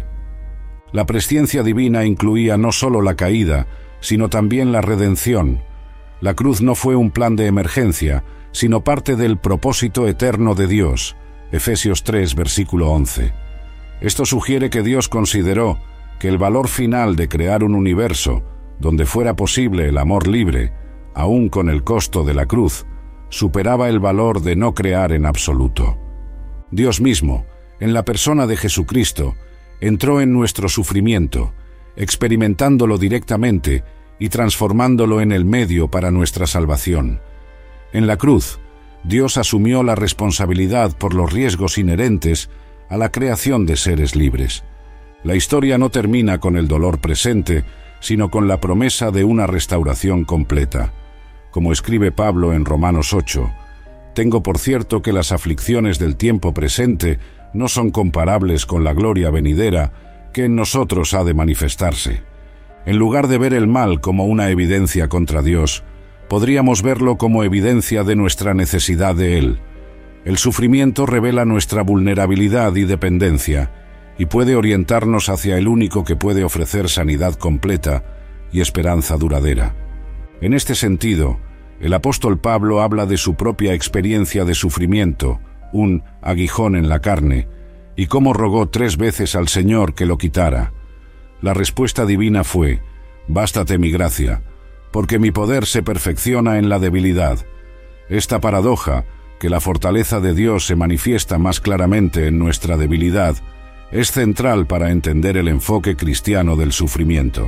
A: La presciencia divina incluía no solo la caída, sino también la redención. La cruz no fue un plan de emergencia, sino parte del propósito eterno de Dios. Efesios tres, versículo once. Esto sugiere que Dios consideró que el valor final de crear un universo donde fuera posible el amor libre, aún con el costo de la cruz, superaba el valor de no crear en absoluto. Dios mismo, en la persona de Jesucristo, entró en nuestro sufrimiento, experimentándolo directamente y transformándolo en el medio para nuestra salvación. En la cruz, Dios asumió la responsabilidad por los riesgos inherentes a la creación de seres libres. La historia no termina con el dolor presente, sino con la promesa de una restauración completa. Como escribe Pablo en Romanos ocho, «Tengo por cierto que las aflicciones del tiempo presente no son comparables con la gloria venidera que en nosotros ha de manifestarse». En lugar de ver el mal como una evidencia contra Dios, podríamos verlo como evidencia de nuestra necesidad de Él. El sufrimiento revela nuestra vulnerabilidad y dependencia, y puede orientarnos hacia el único que puede ofrecer sanidad completa y esperanza duradera. En este sentido, el apóstol Pablo habla de su propia experiencia de sufrimiento, un aguijón en la carne, y cómo rogó tres veces al Señor que lo quitara. La respuesta divina fue, «Bástate mi gracia, porque mi poder se perfecciona en la debilidad». Esta paradoja, que la fortaleza de Dios se manifiesta más claramente en nuestra debilidad, es central para entender el enfoque cristiano del sufrimiento.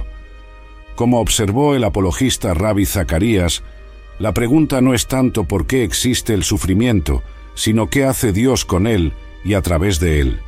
A: Como observó el apologista Rabbi Zacarías, la pregunta no es tanto por qué existe el sufrimiento, sino qué hace Dios con él y a través de él.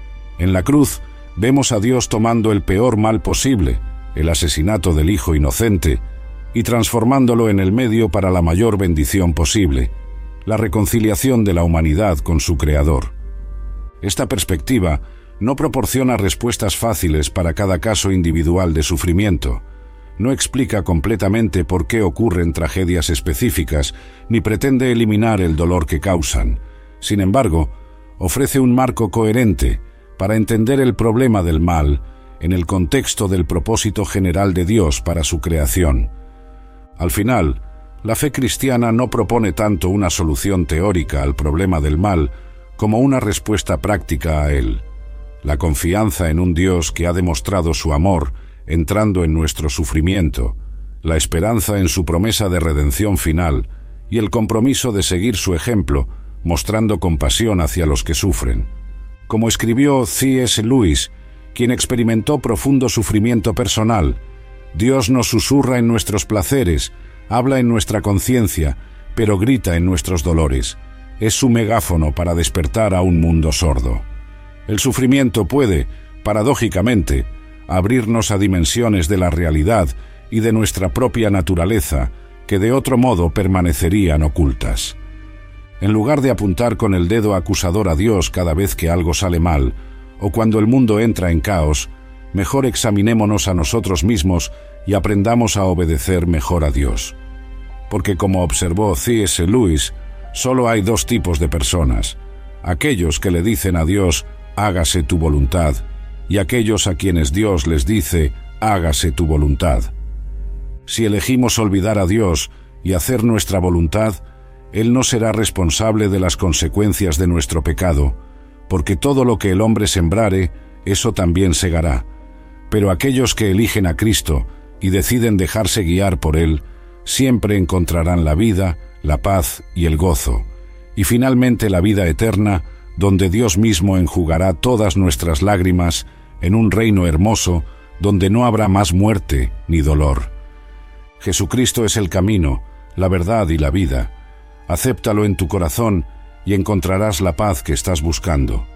A: En la cruz, vemos a Dios tomando el peor mal posible, el asesinato del Hijo inocente, y transformándolo en el medio para la mayor bendición posible, la reconciliación de la humanidad con su Creador. Esta perspectiva no proporciona respuestas fáciles para cada caso individual de sufrimiento, no explica completamente por qué ocurren tragedias específicas, ni pretende eliminar el dolor que causan. Sin embargo, ofrece un marco coherente para entender el problema del mal en el contexto del propósito general de Dios para su creación. Al final, la fe cristiana no propone tanto una solución teórica al problema del mal como una respuesta práctica a él. La confianza en un Dios que ha demostrado su amor entrando en nuestro sufrimiento, la esperanza en su promesa de redención final y el compromiso de seguir su ejemplo, mostrando compasión hacia los que sufren. Como escribió C S Lewis, quien experimentó profundo sufrimiento personal, Dios nos susurra en nuestros placeres, habla en nuestra conciencia, pero grita en nuestros dolores. Es su megáfono para despertar a un mundo sordo. El sufrimiento puede, paradójicamente, abrirnos a dimensiones de la realidad y de nuestra propia naturaleza que de otro modo permanecerían ocultas. En lugar de apuntar con el dedo acusador a Dios cada vez que algo sale mal, o cuando el mundo entra en caos, mejor examinémonos a nosotros mismos y aprendamos a obedecer mejor a Dios. Porque como observó C S Lewis, solo hay dos tipos de personas: aquellos que le dicen a Dios, hágase tu voluntad, y aquellos a quienes Dios les dice, hágase tu voluntad. Si elegimos olvidar a Dios y hacer nuestra voluntad, Él no será responsable de las consecuencias de nuestro pecado, porque todo lo que el hombre sembrare, eso también segará. Pero aquellos que eligen a Cristo y deciden dejarse guiar por Él, siempre encontrarán la vida, la paz y el gozo, y finalmente la vida eterna, donde Dios mismo enjugará todas nuestras lágrimas en un reino hermoso, donde no habrá más muerte ni dolor. Jesucristo es el camino, la verdad y la vida. Acéptalo en tu corazón y encontrarás la paz que estás buscando.